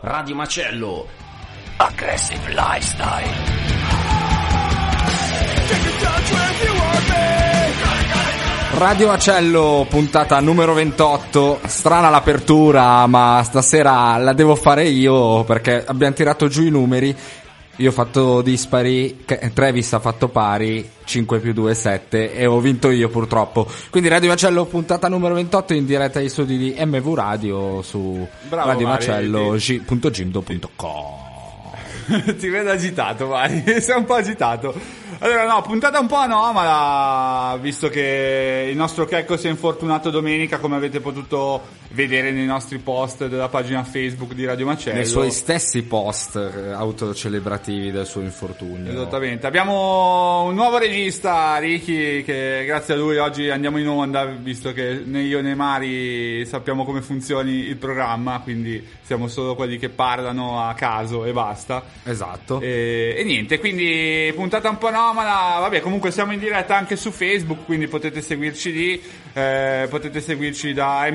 Radio Macello, Aggressive Lifestyle. Radio Macello, puntata numero 28. Strana l'apertura, ma stasera la devo fare io perché abbiamo tirato giù i numeri. Io ho fatto dispari, Travis ha fatto pari, 5 più 2 7 e ho vinto io purtroppo. Quindi Radio Macello, puntata numero 28 in diretta ai studi di MV Radio su radiomacello.gimdo.com. Ti vedo agitato, Mari, sei un po' agitato. Allora no, puntata un po' anomala, visto che il nostro Checco si è infortunato domenica, come avete potuto vedere nei nostri post della pagina Facebook di Radio Macello. Nei suoi stessi post autocelebrativi del suo infortunio. Esattamente. Abbiamo un nuovo regista, Ricky, che grazie a lui oggi andiamo in onda, visto che né io né Mari sappiamo come funzioni il programma, quindi siamo solo quelli che parlano a caso e basta. Esatto. E niente, quindi puntata un po' anomala. Vabbè, comunque siamo in diretta anche su Facebook, quindi potete seguirci lì, potete seguirci da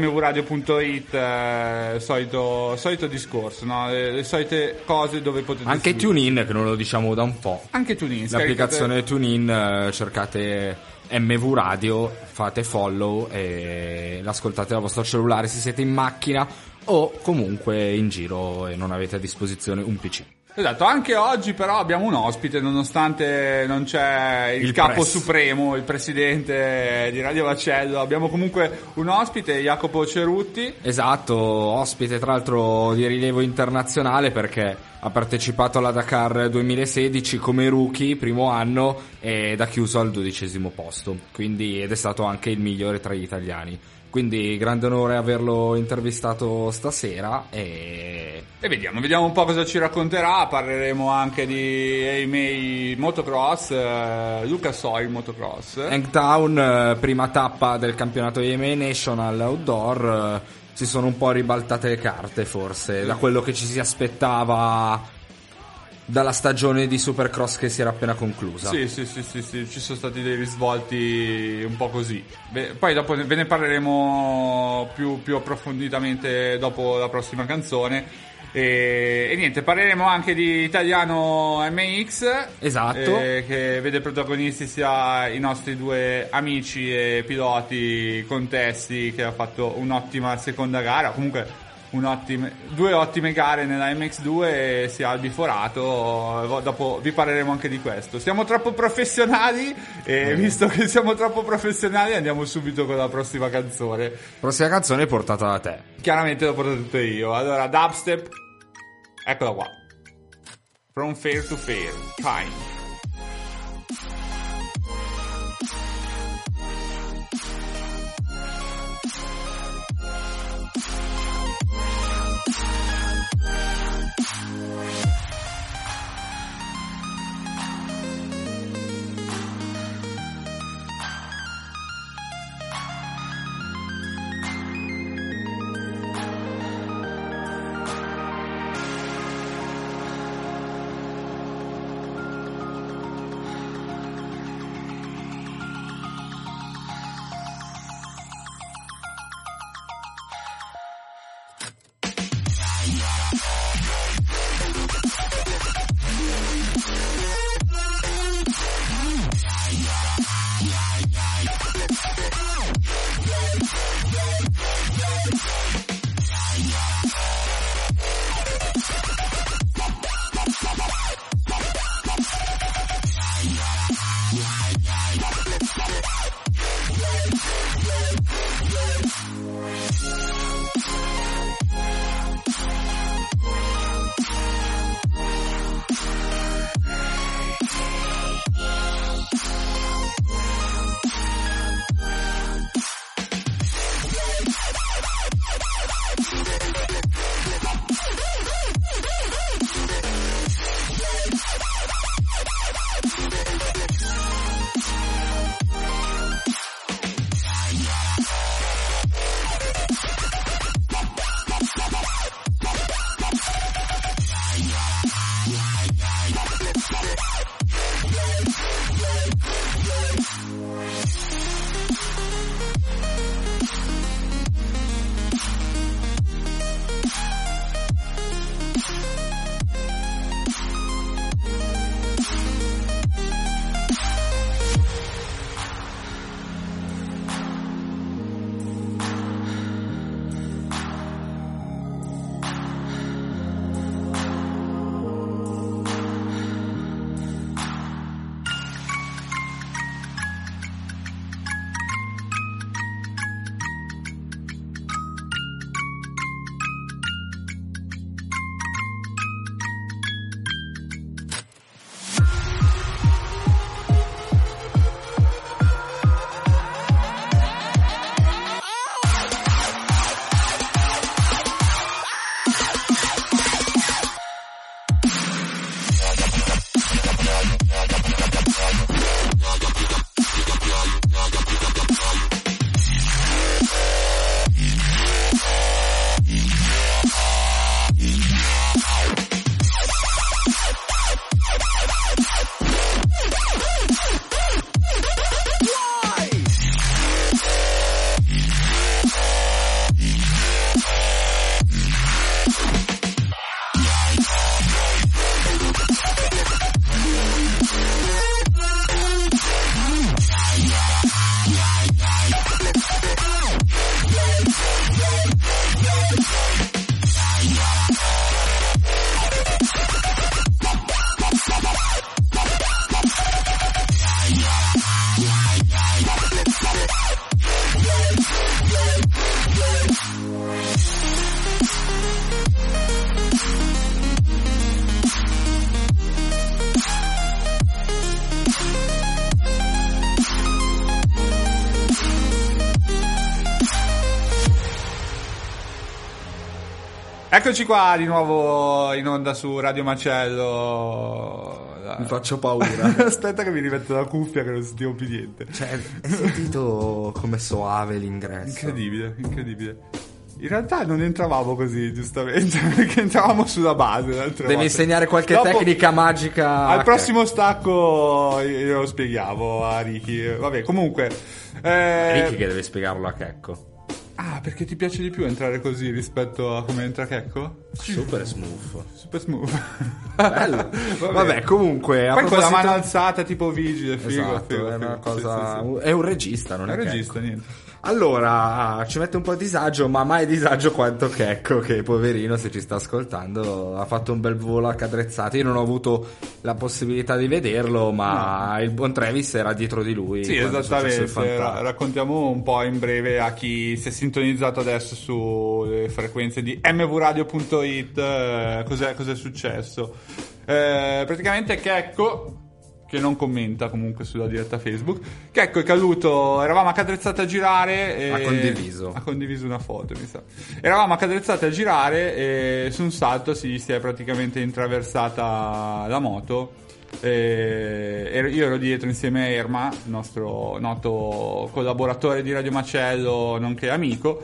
mvradio.it, solito discorso, no? Le solite cose dove potete anche seguirci. TuneIn, che non lo diciamo da un po'. Anche TuneIn, l'applicazione TuneIn, cercate MV Radio, fate follow e l'ascoltate dal vostro cellulare se siete in macchina o comunque in giro e non avete a disposizione un PC. Esatto, anche oggi però abbiamo un ospite, nonostante non c'è il capo supremo, il presidente di Radio Macello, abbiamo comunque un ospite, Jacopo Cerutti. Esatto, ospite tra l'altro di rilievo internazionale perché ha partecipato alla Dakar 2016 come rookie, primo anno, ed ha chiuso al 12° posto, quindi ed è stato anche il migliore tra gli italiani. Quindi grande onore averlo intervistato stasera e vediamo un po' cosa ci racconterà. Parleremo anche di AMA Motocross, Lucas Oil Motocross, Hangtown, prima tappa del campionato AMA National Outdoor. Si sono un po' ribaltate le carte forse da quello che ci si aspettava dalla stagione di Supercross che si era appena conclusa. Sì, ci sono stati dei risvolti un po' così. Poi dopo ve ne parleremo più approfonditamente dopo la prossima canzone. E niente, parleremo anche di Italiano MX. Esatto. Che vede protagonisti sia i nostri due amici e piloti Contesti, che ha fatto un'ottima seconda gara, comunque due ottime gare nella MX2, e sia Albi Forato. Dopo vi parleremo anche di questo. Siamo troppo professionali e visto che siamo troppo professionali andiamo subito con la prossima canzone. Prossima canzone portata da te. Chiaramente l'ho portato tutto io. Allora, dubstep, eccola qua. From Fair to Fair, Kind. Eccoci qua di nuovo in onda su Radio Macello. Mi faccio paura. Aspetta che mi rimetto la cuffia che non sentivo più niente. Cioè, hai sentito come soave l'ingresso? Incredibile. In realtà non entravamo così, giustamente, perché entravamo sulla base. Devi insegnare qualche tecnica magica. Al prossimo stacco io lo spieghiamo a Ricky. Vabbè, comunque. Ricky che deve spiegarlo a Checco. Ah, perché ti piace di più entrare così rispetto a come entra Checco? Super smooth. Bello. Vabbè, comunque. Poi con la mano alzata, tipo vigile, figo. Esatto, figo, è una figo. cosa. Sì. È un regista, non è un Checco. regista, niente. Allora, ci mette un po' a disagio, ma mai disagio quanto Checco, che poverino, se ci sta ascoltando, ha fatto un bel volo a cadrezzate. Io non ho avuto la possibilità di vederlo, ma il buon Travis era dietro di lui. Sì, quando è successo il esattamente. fantasma. Raccontiamo un po' in breve a chi si è sintonizzato adesso sulle frequenze di mvradio.it cos'è successo. Praticamente Checco, che non commenta comunque sulla diretta Facebook, Checco è caduto, eravamo accadrezzati a girare e ha condiviso una foto, mi sa. Eravamo accadrezzati a girare e su un salto si è praticamente intraversata la moto. Io ero dietro insieme a Erma, il nostro noto collaboratore di Radio Macello nonché amico,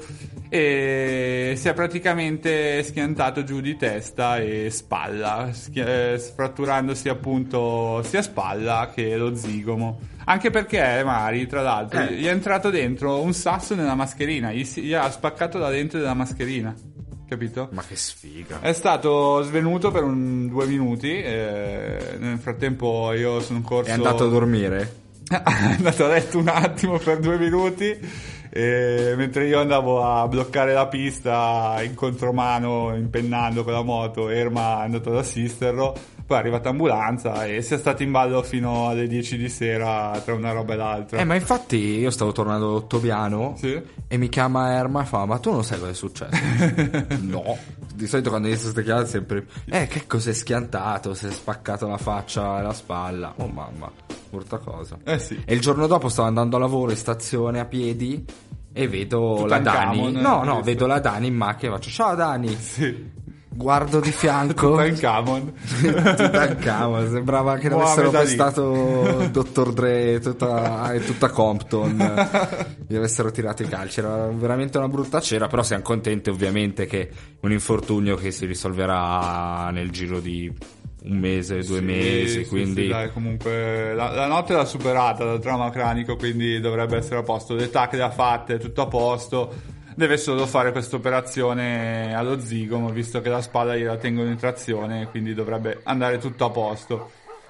e si è praticamente schiantato giù di testa e spalla, fratturandosi appunto sia spalla che lo zigomo. Anche perché Mari, tra l'altro, gli è entrato dentro un sasso nella mascherina, gli ha spaccato la lente della mascherina. Capito? Ma che sfiga. È stato svenuto per 2 minuti. Nel frattempo io sono corso. È andato a dormire? È andato a letto un attimo per 2 minuti. Mentre io andavo a bloccare la pista in contromano, impennando con la moto, Erma è andato ad assisterlo. Poi è arrivata ambulanza e si è stato in ballo fino alle 10 di sera tra una roba e l'altra. Ma infatti io stavo tornando da Ottobiano, sì? E mi chiama Erma e fa: ma tu non sai cosa è successo? No. Di solito quando inizio queste chiamate sempre che cos'è schiantato, si è spaccato la faccia e la spalla. Oh mamma, brutta cosa. Sì. E il giorno dopo stavo andando a lavoro in stazione a piedi e vedo la Dani. No, vedo la Dani in macchina e faccio: ciao Dani. Sì. Guardo di fianco Tutankhamon sembrava che l'avessero pestato Dr. Dre tutta Compton, gli avessero tirato i calci. Era veramente una brutta cera, però siamo contenti ovviamente che un infortunio che si risolverà nel giro di 1 mese, 2 mesi, quindi sì, dai, comunque la notte l'ha superata dal trauma cranico, quindi dovrebbe essere a posto. Le tacche le ha fatte, tutto a posto. Deve solo fare questa operazione allo zigomo, visto che la spalla gliela tengono in trazione, quindi dovrebbe andare tutto a posto.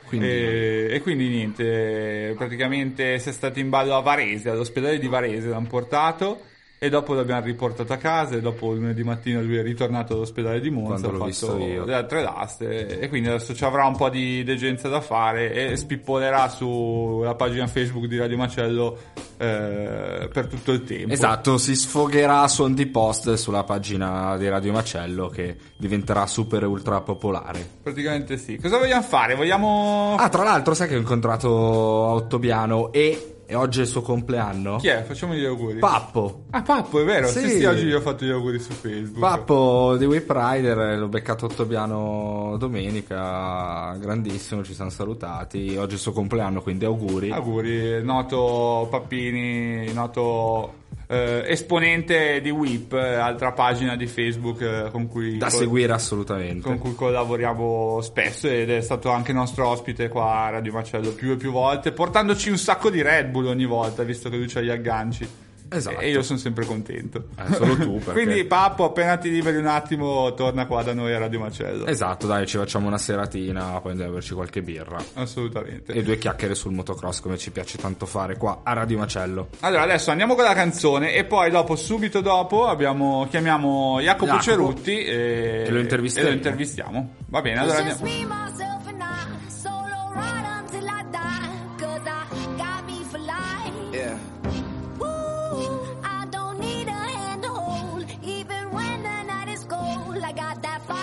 E quindi niente, praticamente si è stato in ballo a Varese, all'ospedale di Varese l'hanno portato e dopo l'abbiamo riportato a casa e dopo lunedì mattina lui è ritornato all'ospedale di Monza, ha fatto le altre laste e quindi adesso ci avrà un po' di degenza da fare e spippolerà sulla pagina Facebook di Radio Macello per tutto il tempo. Esatto, si sfogherà a suon di post sulla pagina di Radio Macello che diventerà super ultra popolare. Praticamente sì. Cosa vogliamo fare? Vogliamo... tra l'altro sai che ho incontrato a Ottobiano e oggi è il suo compleanno? Chi è? Facciamo gli auguri. Pappo. Pappo, è vero. Sì, sì, oggi gli ho fatto gli auguri su Facebook. Pappo di Whip Rider, l'ho beccato a Ottobiano domenica, grandissimo, ci siamo salutati. Oggi è il suo compleanno, quindi auguri. Auguri, noto Pappini, noto esponente di Whip, altra pagina di Facebook con cui da seguire assolutamente, con cui collaboriamo spesso ed è stato anche nostro ospite qua a Radio Macello più e più volte, portandoci un sacco di Red Bull ogni volta, visto che lui c'ha gli agganci. Esatto. E io sono sempre contento. Solo tu perché... Quindi Pappo, appena ti liberi un attimo torna qua da noi a Radio Macello. Esatto, dai, ci facciamo una seratina, poi andiamo a berci qualche birra. Assolutamente. E 2 chiacchiere sul motocross, come ci piace tanto fare qua a Radio Macello. Allora adesso andiamo con la canzone e poi subito dopo chiamiamo Jacopo Cerutti e lo intervistiamo. Va bene, allora andiamo.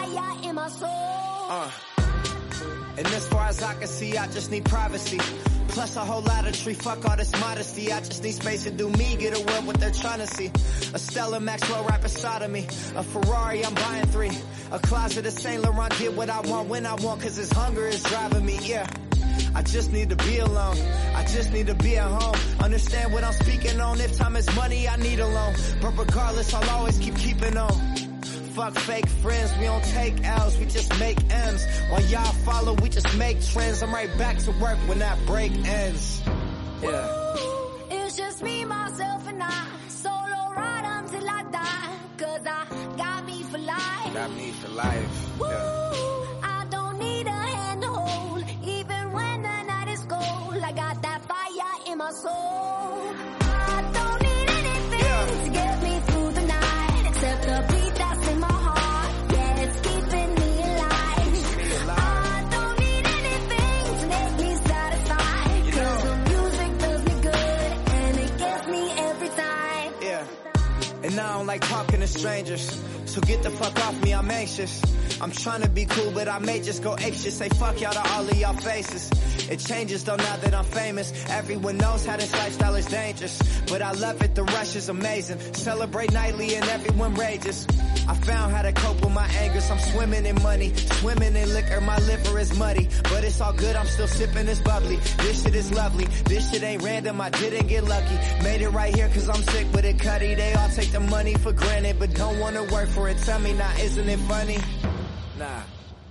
And as far as I can see, I just need privacy. Plus a whole lot of tree, fuck all this modesty. I just need space to do me, get away what they're trying to see. A Stella Maxwell right beside of me. A Ferrari, I'm buying 3. A closet of Saint Laurent, get what I want when I want, cause this hunger is driving me, yeah. I just need to be alone. I just need to be at home. Understand what I'm speaking on. If time is money, I need a loan. But regardless, I'll always keeping on. Fuck fake friends, we don't take L's, we just make M's. While y'all follow, we just make trends. I'm right back to work when that break ends. Yeah. It's just me, myself, and I. Solo ride until I die. Cause I got me for life. Got me for life. Yeah. I don't need a hand to hold. Even when the night is cold, I got that fire in my soul. I don't need anything to get me through the night, except the beat that's in my heart. Yeah, it's keeping me alive. I don't need anything to make me satisfied, cause the music does me good and it gets me every time. Yeah. And I don't like talking to strangers, so get the fuck off me, I'm anxious. I'm trying to be cool, but I may just go apeshit. Say fuck y'all to all of y'all faces. It changes though now that I'm famous. Everyone knows how this lifestyle is dangerous, but I love it, the rush is amazing. Celebrate nightly and everyone rages. I found how to cope with my anger, so I'm swimming in money, swimming in liquor, my liver is muddy. But it's all good, I'm still sipping this bubbly. This shit is lovely, this shit ain't random, I didn't get lucky. Made it right here cause I'm sick with it, Cuddy. They all take the money for granted, but don't wanna work for it. Tell me now, isn't it funny? Nah.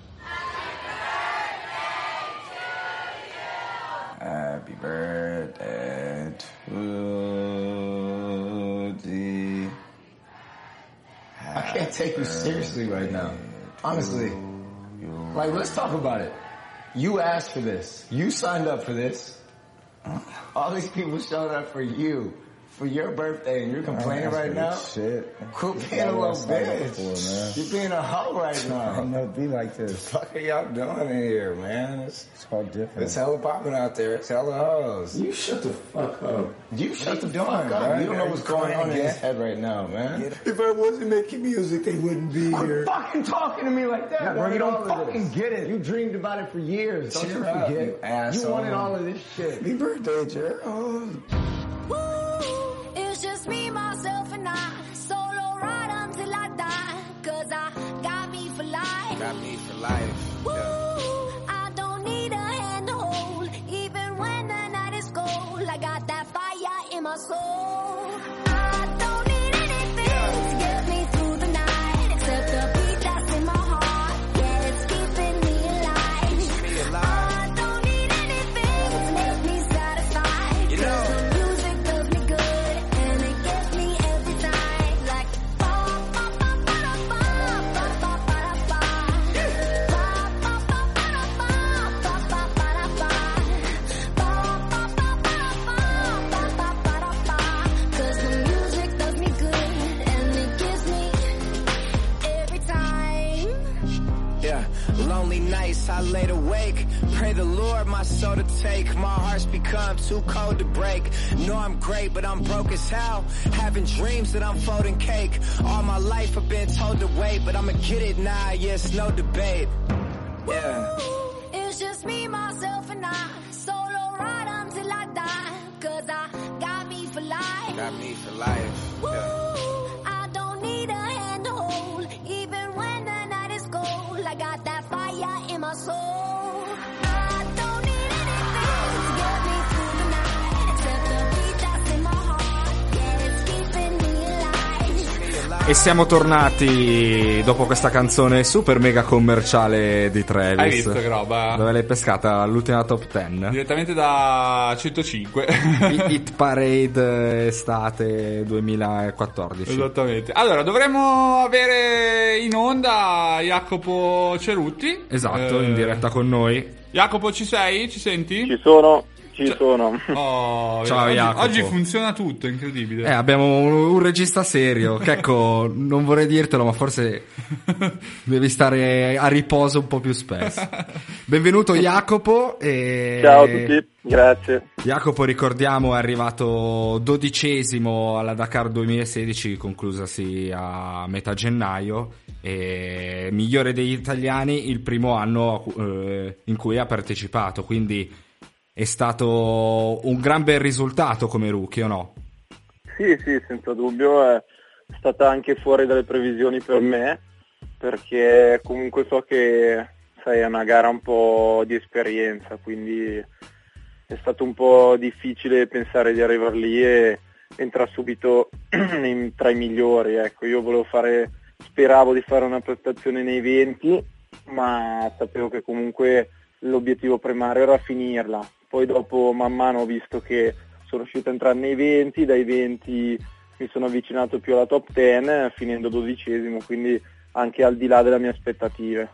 Happy birthday to thee. I can't take you seriously right now. Honestly. Like, let's talk about it. You asked for this. You signed up for this. All these people showed up for you. For your birthday, and you're complaining right now? Shit. Quit being a little bitch. You're being a hoe right now. I'm gonna be like this. What the fuck are y'all doing in here, man? It's all different. It's hella popping out there. It's hella hoes. You shut the fuck up. You shut the fuck up. You don't know what's going on in his head right now, man. If I wasn't making music, they wouldn't be here. Fucking talking to me like that, Yeah, bro. You don't all of fucking this. get it. You dreamed about it for years. Don't you Cheer up, forget. you asshole. You wanted all of this shit. Happy birthday, Gerald. It's just me, myself, and I. Solo ride until I die. Cause I got me for life. Got me for life. Yeah. I don't need a hand to hold. Even when the night is cold, I got that fire in my soul. I don't need anything to get me through the night, except the beat that's in my heart. Yeah, it's keeping me alive. I don't need anything to make me satisfied, cause the music does me good and it gets me every time. Like ba ba ba ba ba ba ba ba ba ba ba ba ba ba ba cause the music does me good and it gives me every time. Yeah, lonely nights, I laid awake. Pray the Lord my soul to take. My heart's become too cold to break. Know I'm great, but I'm broke as hell. Having dreams that I'm folding cake. All my life I've been told to wait, but I'ma get it now, yeah, it's no debate. Yeah. It's just me, myself, and I. Solo ride until I die. Cause I got me for life. Got me for life. Yeah. I don't need a hand to hold. Even when the night is cold, I got that fire in my soul. I don't need anything to get me through the night, except the beat that's in my heart. Yeah, it's keeping me alive. E siamo tornati dopo questa canzone super mega commerciale di Travis. Hai visto che roba? Dove l'hai pescata? L'ultima top 10. Direttamente da 105. Hit Parade estate 2014. Esattamente. Allora, dovremmo avere in onda Jacopo Cerutti. Esatto, in diretta con noi. Jacopo, ci sei? Ci senti? Ci sono. Oh, Ciao, oggi, Jacopo. oggi funziona tutto, incredibile. Abbiamo un regista serio. Che ecco, non vorrei dirtelo, ma forse devi stare a riposo un po' più spesso. Benvenuto Jacopo. Ciao a tutti, grazie. Jacopo, ricordiamo, è arrivato 12° alla Dakar 2016, conclusasi a metà gennaio, e migliore degli italiani il primo anno in cui ha partecipato, quindi è stato un gran bel risultato come rookie, o no? Sì, senza dubbio è stata anche fuori dalle previsioni per me, perché comunque so che è una gara un po' di esperienza, quindi è stato un po' difficile pensare di arrivare lì e entrare subito tra i migliori. Ecco, io speravo di fare una prestazione nei 20, ma sapevo che comunque l'obiettivo primario era finirla. Poi dopo man mano ho visto che sono riuscito a entrare nei 20, dai 20 mi sono avvicinato più alla top 10, finendo 12esimo, quindi anche al di là delle mie aspettative.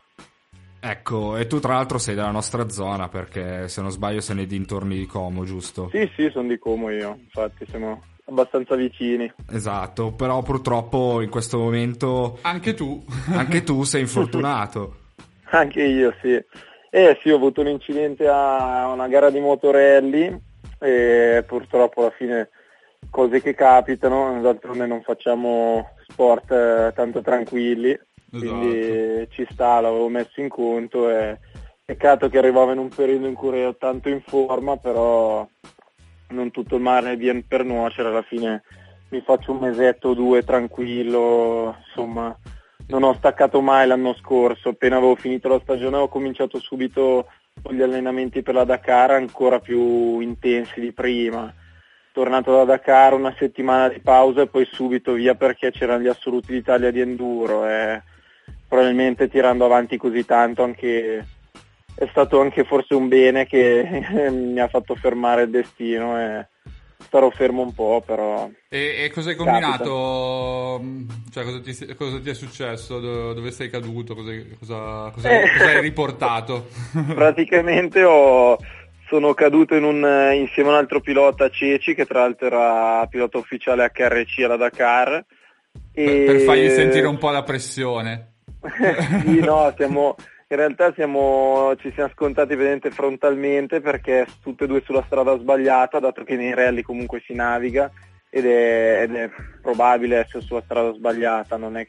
Ecco, e tu tra l'altro sei della nostra zona, perché se non sbaglio sei nei dintorni di Como, giusto? Sì, sono di Como io, infatti siamo abbastanza vicini. Esatto, però purtroppo in questo momento Anche tu sei infortunato. Anche io, sì. Sì, ho avuto un incidente a una gara di motorelli e purtroppo alla fine cose che capitano, d'altronde non facciamo sport tanto tranquilli, quindi ci sta, l'avevo messo in conto e peccato che arrivavo in un periodo in cui ero tanto in forma, però non tutto il mare viene per nuocere, alla fine mi faccio un mesetto o due tranquillo, insomma non ho staccato mai l'anno scorso. Appena avevo finito la stagione ho cominciato subito con gli allenamenti per la Dakar ancora più intensi di prima. Tornato da Dakar, una settimana di pausa e poi subito via, perché c'erano gli assoluti d'Italia di enduro e probabilmente tirando avanti così tanto è stato anche forse un bene che mi ha fatto fermare il destino e starò fermo un po', però. E cosa hai combinato? Cioè, cosa ti è successo? Dove sei caduto? Cosa hai riportato? Praticamente sono caduto insieme a un altro pilota, Ceci, che tra l'altro era pilota ufficiale HRC alla Dakar. Per fargli sentire un po' la pressione. Sì, no, in realtà ci siamo scontati vedente frontalmente, perché tutte e due sulla strada sbagliata, dato che nei rally comunque si naviga ed è probabile essere sulla strada sbagliata, non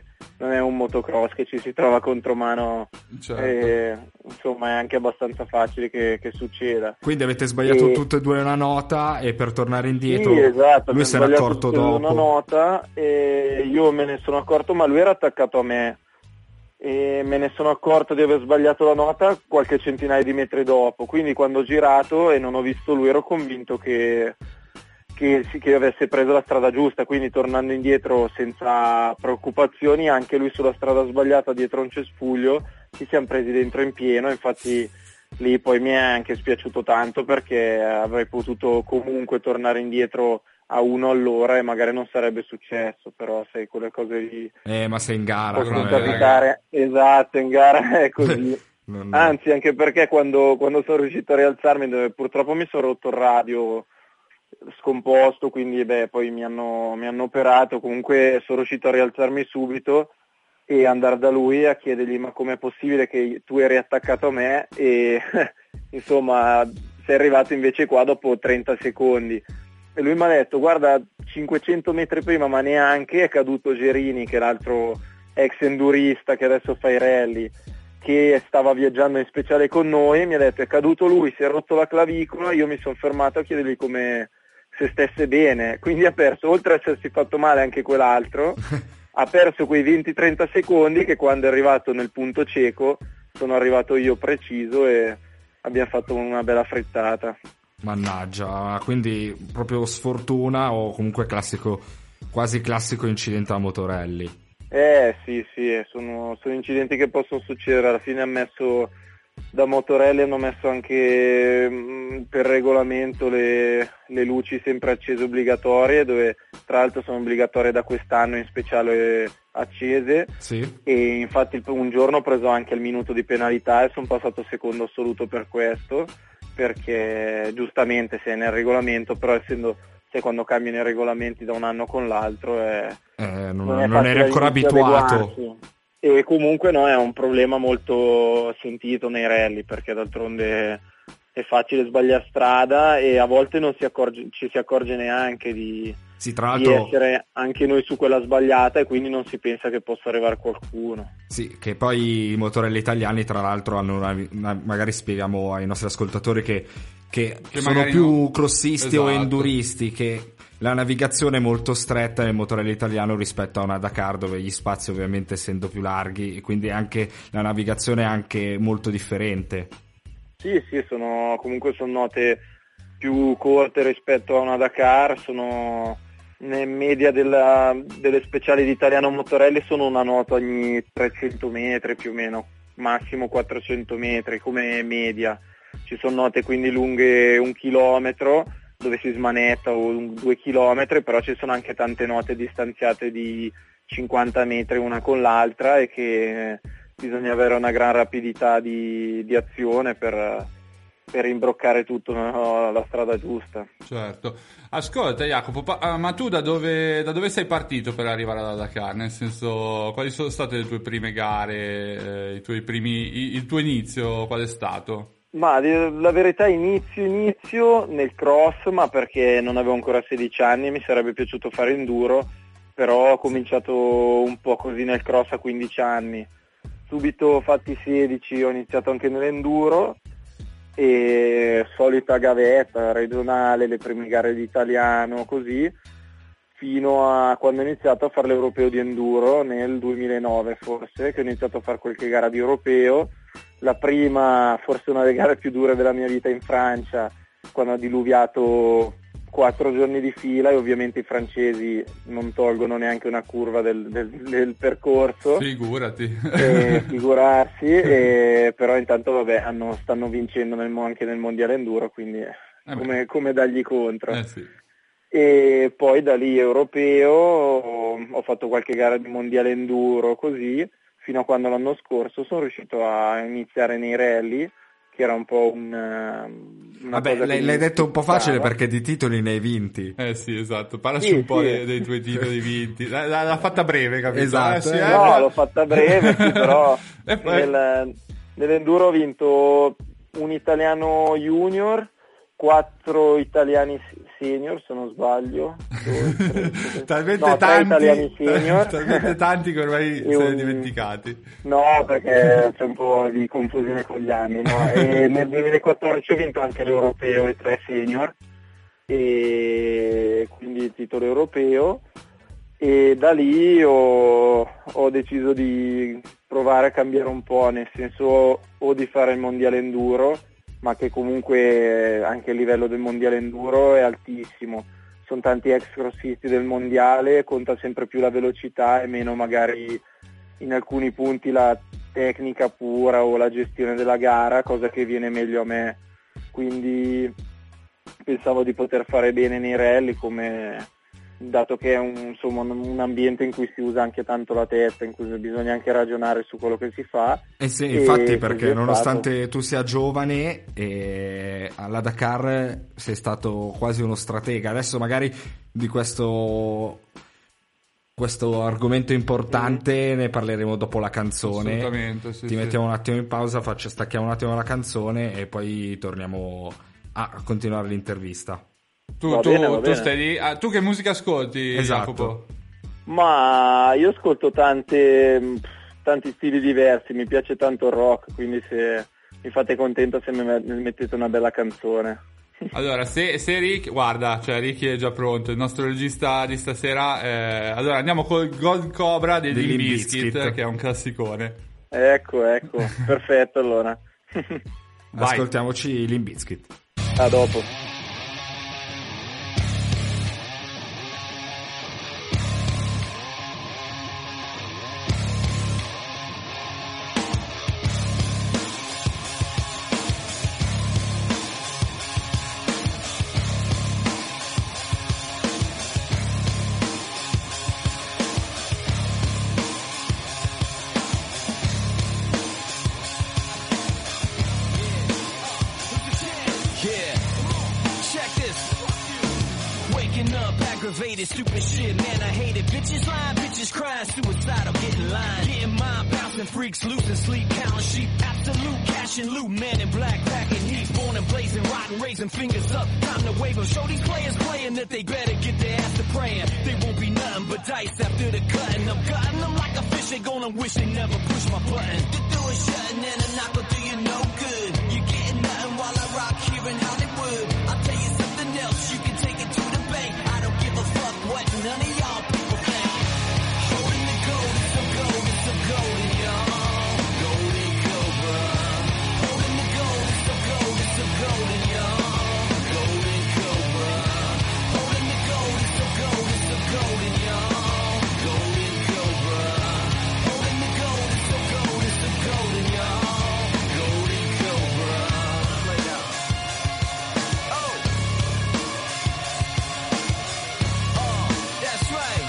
è un motocross che ci si trova contromano, certo. E, insomma è anche abbastanza facile che succeda. Quindi avete sbagliato tutte e due una nota e per tornare indietro sì, esatto, lui se n'è accorto dopo. Una nota e io me ne sono accorto, ma lui era attaccato a me. E me ne sono accorto di aver sbagliato la nota qualche centinaia di metri dopo, quindi quando ho girato e non ho visto lui ero convinto che avesse preso la strada giusta, quindi tornando indietro senza preoccupazioni, anche lui sulla strada sbagliata dietro a un cespuglio, ci siamo presi dentro in pieno. Infatti lì poi mi è anche spiaciuto tanto, perché avrei potuto comunque tornare indietro a 1 all'ora e magari non sarebbe successo, però sai, quelle cose lì ma sei in gara, possono capitare. Esatto, in gara è così. Anzi, anche perché quando sono riuscito a rialzarmi, purtroppo mi sono rotto il radio scomposto, quindi poi mi hanno operato, comunque sono riuscito a rialzarmi subito e andare da lui a chiedergli: ma com'è possibile che tu eri attaccato a me e insomma sei arrivato invece qua dopo 30 secondi? E lui mi ha detto: guarda, 500 metri prima, ma neanche, è caduto Gerini, che è l'altro ex endurista che adesso fa i rally, che stava viaggiando in speciale con noi, mi ha detto: è caduto lui, si è rotto la clavicola. Io mi sono fermato a chiedergli come se stesse bene, quindi ha perso, oltre ad essersi fatto male anche quell'altro, ha perso quei 20-30 secondi che quando è arrivato nel punto cieco sono arrivato io preciso e abbiamo fatto una bella frittata. Mannaggia, quindi proprio sfortuna o comunque quasi classico incidente a motorelli? Sì, sono incidenti che possono succedere. Alla fine da motorelli hanno messo anche per regolamento le luci sempre accese obbligatorie, dove tra l'altro sono obbligatorie da quest'anno in speciale accese. Sì. E infatti un giorno ho preso anche il minuto di penalità e sono passato secondo assoluto per questo, perché giustamente sei nel regolamento, però essendo quando cambiano i regolamenti da un anno con l'altro non eri ancora abituato. E comunque è un problema molto sentito nei rally, perché d'altronde è facile sbagliare strada e a volte ci si accorge neanche di essere anche noi su quella sbagliata, e quindi non si pensa che possa arrivare qualcuno. Sì, che poi i motorelli italiani tra l'altro hanno magari spieghiamo ai nostri ascoltatori che che sono magari più no. crossisti o Esatto. enduristi, che la navigazione è molto stretta nel motorello italiano rispetto a una Dakar, dove gli spazi ovviamente essendo più larghi, e quindi anche la navigazione è anche molto differente. Sì, sono note più corte rispetto a una Dakar, sono in media delle speciali di Italiano Motorelli sono una nota ogni 300 metri più o meno, massimo 400 metri come media. Ci sono note quindi lunghe 1 chilometro dove si smanetta o 2 chilometri, però ci sono anche tante note distanziate di 50 metri una con l'altra e che bisogna avere una gran rapidità di azione per imbroccare tutto la strada giusta. Certo. Ascolta Jacopo, ma tu da dove sei partito per arrivare alla Dakar? Nel senso, quali sono state le tue prime gare, il tuo inizio qual è stato? Ma la verità inizio nel cross, ma perché non avevo ancora 16 anni e mi sarebbe piaciuto fare enduro, però ho cominciato un po' così nel cross a 15 anni. Subito fatti 16 ho iniziato anche nell'enduro e solita gavetta regionale, le prime gare di italiano, così, fino a quando ho iniziato a fare l'europeo di enduro nel 2009 forse, che ho iniziato a fare qualche gara di europeo. La prima, forse una delle gare più dure della mia vita in Francia, quando ha diluviato 4 giorni di fila e ovviamente i francesi non tolgono neanche una curva del percorso. Figurati. Figurarsi, però intanto vabbè stanno vincendo anche nel mondiale enduro, quindi come dargli contro. Sì. E poi da lì europeo ho fatto qualche gara di mondiale enduro così, fino a quando l'anno scorso sono riuscito a iniziare nei rally, che era un po' una Vabbè, cosa l'hai detto un po' facile perché di titoli ne hai vinti. Sì, esatto. Parlaci un po' dei tuoi titoli vinti. L'ha fatta breve, capito? Esatto. No, l'ho fatta breve, sì, però nell'enduro ho vinto un italiano junior, 4 italiani senior, se non sbaglio. Talmente tanti che ormai se ne dimenticati. No, perché c'è un po' di confusione con gli anni, no? E nel 2014 ho vinto anche l'europeo e 3 senior, e quindi titolo europeo, e da lì ho deciso di provare a cambiare un po', nel senso o di fare il mondiale enduro, ma che comunque anche il livello del mondiale enduro è altissimo. Sono tanti ex crossisti del mondiale, conta sempre più la velocità e meno magari in alcuni punti la tecnica pura o la gestione della gara, cosa che viene meglio a me. Quindi pensavo di poter fare bene nei rally, dato che è un ambiente in cui si usa anche tanto la testa, in cui bisogna anche ragionare su quello che si fa. Sì, infatti, perché nonostante tu sia giovane, alla Dakar sei stato quasi uno stratega. Adesso magari di questo argomento importante ne parleremo dopo la canzone. Assolutamente, sì. Ti mettiamo un attimo in pausa, stacchiamo un attimo la canzone e poi torniamo a continuare l'intervista. Tu stai lì. Tu che musica ascolti, esatto. Jacopo? Ma io ascolto tanti stili diversi, mi piace tanto il rock, quindi se mi fate contento se mi mettete una bella canzone. Allora, se Rick, guarda, cioè Ricky è già pronto, il nostro regista di stasera. Allora andiamo col Gold Cobra dei Limp Bizkit, che è un classicone. Ecco, perfetto allora. Ascoltiamoci Limp Bizkit. A dopo. Stupid shit, man, I hate it. Bitches lying, bitches crying, suicidal, getting lined. Getting mind, bouncing freaks, losing sleep, counting sheep. Absolute cash and loot, man in black, packing heat. Born and blazing, rotten, raising fingers up. Time to wave them. Show these players playing that they better get their ass to praying. They won't be nothing but dice after the cutting. I'm cutting them like a fish, they gonna wish they never pushed my button. The door is shutting and a knock will do you no good. You're getting nothing while I rock here in Hollywood. I'll tell you something else, you can take it to the bank. I don't give a fuck what none of y'all people think. Holding the gold, it's so gold, it's so golden, y'all. Golden Cobra. Holding the gold, it's so gold, it's so golden, y'all. Golden Cobra. Holding the gold, it's so gold, it's so golden, y'all. Golden Cobra. Holding the gold, it's so gold, it's so golden, y'all. Golden Cobra. Right now. Oh. That's right.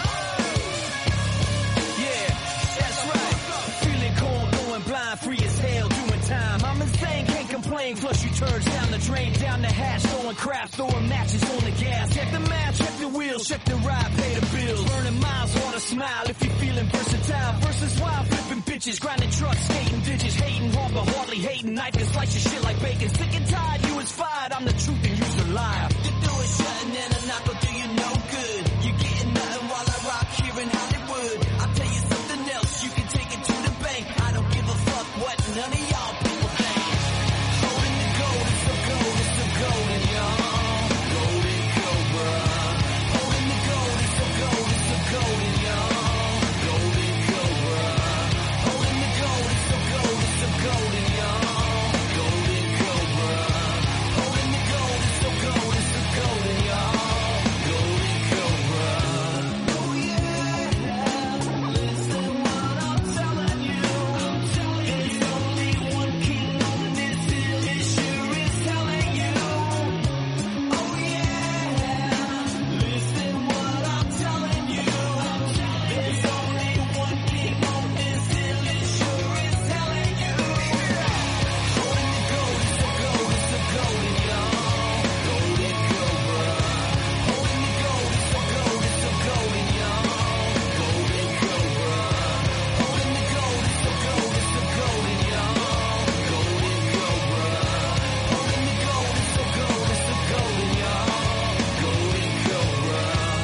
Yeah, that's right. Feeling cold, going blind, free as hell, doing time. I'm insane, can't complain. Flush you turds down the drain, down the hatch, throwing crap, throwing matches on the gas. Check the map, check the wheels, check the ride, pay the bills. Burning miles, wanna smile if you're feeling versatile. Versus wild, flipping bitches, grinding trucks, skating digits, hating hard but hardly hating. Knife and slice your shit like bacon. Sick and tired, you was fired. I'm the truth and you's a liar. You do it shutting and a knock will do you no good. You're getting nothing while I rock here in Hollywood. I'll tell you something else, you can take it to the bank. I don't give a fuck what none of y'all people think. Holding the gold, it's so gold, it's so golden, y'all. Golden Cobra. Holding the gold, it's so gold, it's so golden, y'all. Golden Cobra. Holding the gold, it's so gold, it's so golden, y'all. Golden Cobra. Holding the gold, it's so gold, it's so golden, y'all. Golden Cobra. Oh yeah, listen what I'm telling you. There's only one king on this hill, it sure is telling you. Oh yeah, listen what I'm telling you. There's only one king on this hill, it sure is telling you. Holding the gold, it's so gold, it's so golden, y'all. Golden Cobra. Holding the gold, it's so gold, it's so golden, y'all. Golden Cobra. Holding the gold, it's so gold, it's so golden, y'all. Golden Cobra. Holding the gold, it's so gold, it's so golden, y'all. Golden Cobra.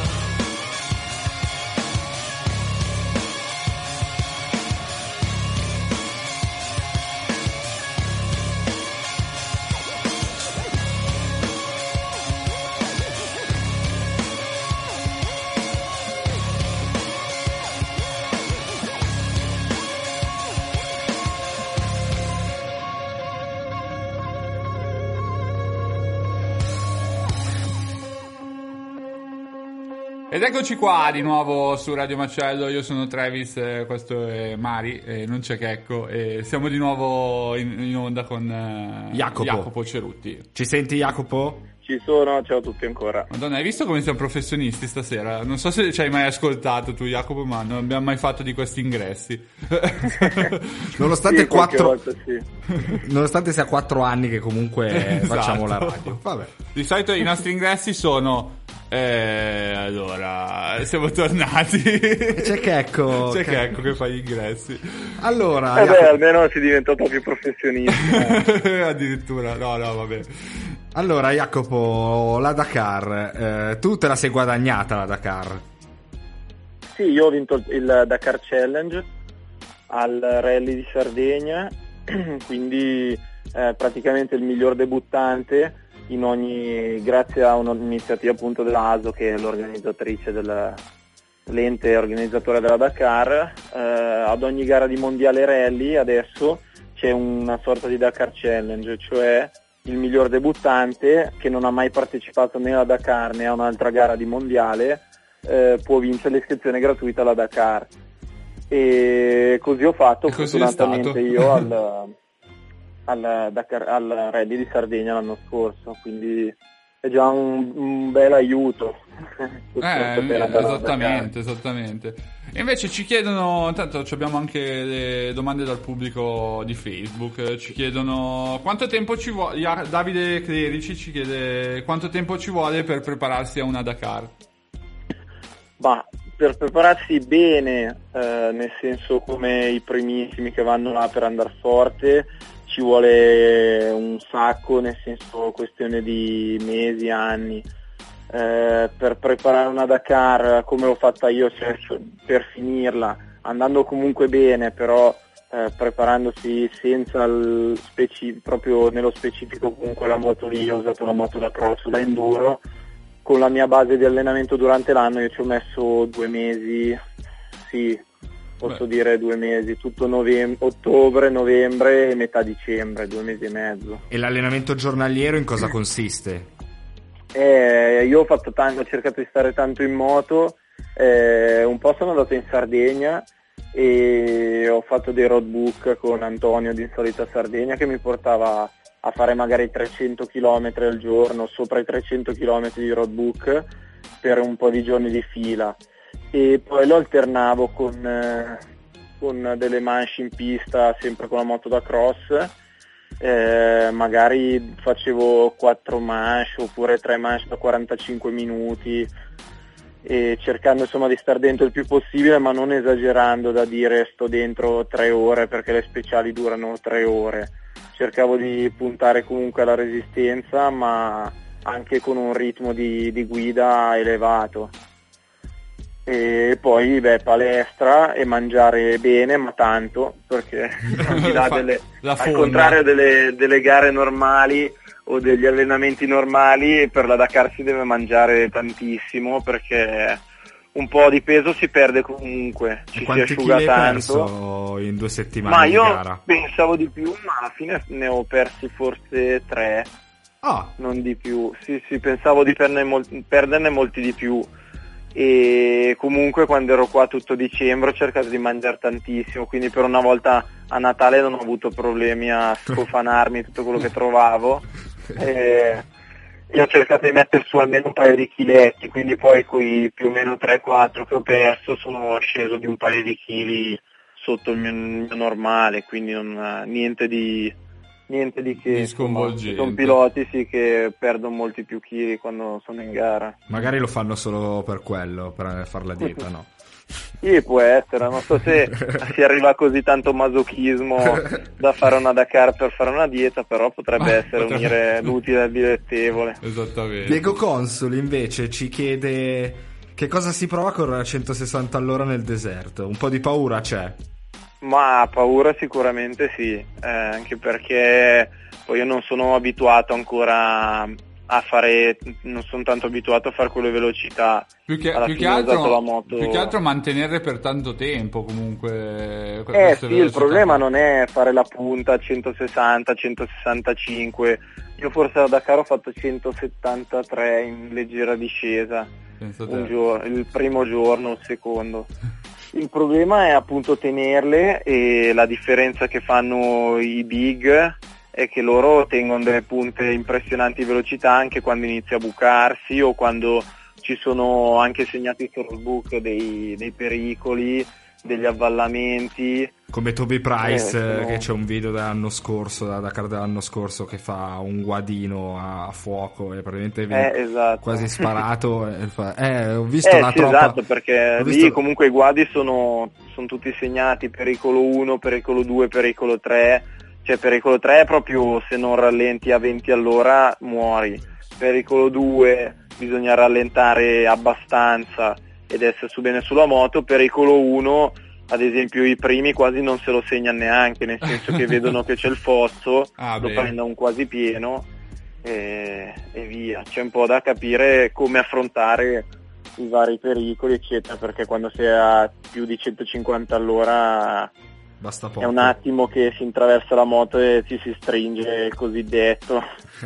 Ed eccoci qua di nuovo su Radio Macello, io sono Travis, questo è Mari, non c'è Checco e siamo di nuovo in onda con Jacopo Cerutti. Ci senti, Jacopo? Ci sono, ciao a tutti ancora. Madonna, hai visto come siamo professionisti stasera? Non so se ci hai mai ascoltato tu, Jacopo, ma non abbiamo mai fatto di questi ingressi. Nonostante Sì, qualche volta sì. Nonostante sia 4 anni che comunque Esatto. facciamo la radio. Vabbè. Di solito i nostri ingressi sono... allora, siamo tornati. C'è Checco. C'è Checco che fa gli ingressi. Allora, Beh, Jacopo, almeno si è diventato più professionista. Addirittura, no, vabbè. allora, Jacopo, la Dakar, tu te la sei guadagnata la Dakar? Sì, io ho vinto il Dakar Challenge al Rally di Sardegna, quindi praticamente il miglior debuttante grazie a un'iniziativa appunto dell'ASO, che è l'organizzatrice l'ente organizzatore della Dakar. Ad ogni gara di mondiale rally adesso c'è una sorta di Dakar Challenge, cioè il miglior debuttante che non ha mai partecipato né alla Dakar né a un'altra gara di mondiale può vincere l'iscrizione gratuita alla Dakar, e così ho fatto. E così fortunatamente io al Rally di Sardegna l'anno scorso, quindi è già un bel aiuto. Esattamente. E invece ci chiedono, tanto abbiamo anche le domande dal pubblico di Facebook, ci chiedono quanto tempo ci vuole, Davide Clerici ci chiede quanto tempo ci vuole per prepararsi a una Dakar. Ma per prepararsi bene, nel senso come i primissimi che vanno là per andare forte, ci vuole un sacco, nel senso questione di mesi, anni. Per preparare una Dakar come l'ho fatta io, cioè per finirla, andando comunque bene, però preparandosi senza proprio nello specifico comunque la moto lì, ho usato la moto da cross, da enduro. Con la mia base di allenamento durante l'anno io ci ho messo 2 mesi, sì, posso dire 2 mesi, tutto ottobre, novembre e metà dicembre, 2 mesi e mezzo. E l'allenamento giornaliero in cosa consiste? Io ho cercato di stare tanto in moto, un po' sono andato in Sardegna e ho fatto dei roadbook con Antonio di Insolita Sardegna che mi portava a fare magari 300 km al giorno, sopra i 300 km di roadbook per un po' di giorni di fila, e poi lo alternavo con delle manche in pista sempre con la moto da cross. Magari facevo 4 manche oppure 3 manche da 45 minuti e cercando insomma di star dentro il più possibile, ma non esagerando da dire sto dentro 3 ore, perché le speciali durano 3 ore. Cercavo di puntare comunque alla resistenza, ma anche con un ritmo di guida elevato. E poi palestra e mangiare bene, ma tanto, perché al contrario delle gare normali o degli allenamenti normali, per la Dakar si deve mangiare tantissimo, perché un po' di peso si perde comunque, ci si asciuga tanto. In 2 settimane ma di io gara? Pensavo di più, ma alla fine ne ho persi forse 3, non di più. Sì, pensavo di perderne molti di più. E comunque quando ero qua tutto dicembre ho cercato di mangiare tantissimo, quindi per una volta a Natale non ho avuto problemi a scofanarmi tutto quello che trovavo. Io ho cercato di mettere su almeno un paio di chiletti, quindi poi coi più o meno 3-4 che ho perso sono sceso di un paio di chili sotto il mio normale, quindi niente di che. Sconvolgente. Sono piloti che perdono molti più chili quando sono in gara. Magari lo fanno solo per quello, per fare la dieta, no? Sì, può essere, non so se si arriva a così tanto masochismo da fare una Dakar per fare una dieta, però potrebbe essere unire l'utile al dilettevole. Esattamente. Diego Consoli invece ci chiede che cosa si prova a correre a 160 all'ora nel deserto. Un po' di paura c'è? Ma paura sicuramente sì, anche perché poi io non sono abituato ancora a fare, non sono tanto abituato a fare quelle velocità. Più che altro mantenere per tanto tempo comunque. Sì, il problema non è fare la punta a 160, 165. Io forse a Dakar ho fatto 173 in leggera discesa, il primo giorno, il secondo. Il problema è appunto tenerle, e la differenza che fanno i big è che loro tengono delle punte impressionanti di velocità anche quando inizia a bucarsi o quando ci sono anche segnati sul roadbook dei pericoli, degli avvallamenti. Come Toby Price, che c'è un video dell'anno scorso, da Dakar dell'anno scorso, che fa un guadino a fuoco e praticamente viene quasi sparato. Ho visto la troppa. Esatto, perché lì comunque i guadi sono tutti segnati: pericolo 1, pericolo 2, pericolo 3. Cioè pericolo 3 è proprio se non rallenti a 20 all'ora muori. Pericolo 2 bisogna rallentare abbastanza ed essere bene sulla moto. Pericolo 1, ad esempio, i primi quasi non se lo segnano neanche, nel senso che vedono che c'è il fosso, lo prendono un quasi pieno e via. C'è un po' da capire come affrontare i vari pericoli eccetera, perché quando sei a più di 150 all'ora basta poco. È un attimo che si intraversa la moto e ci si stringe il cosiddetto.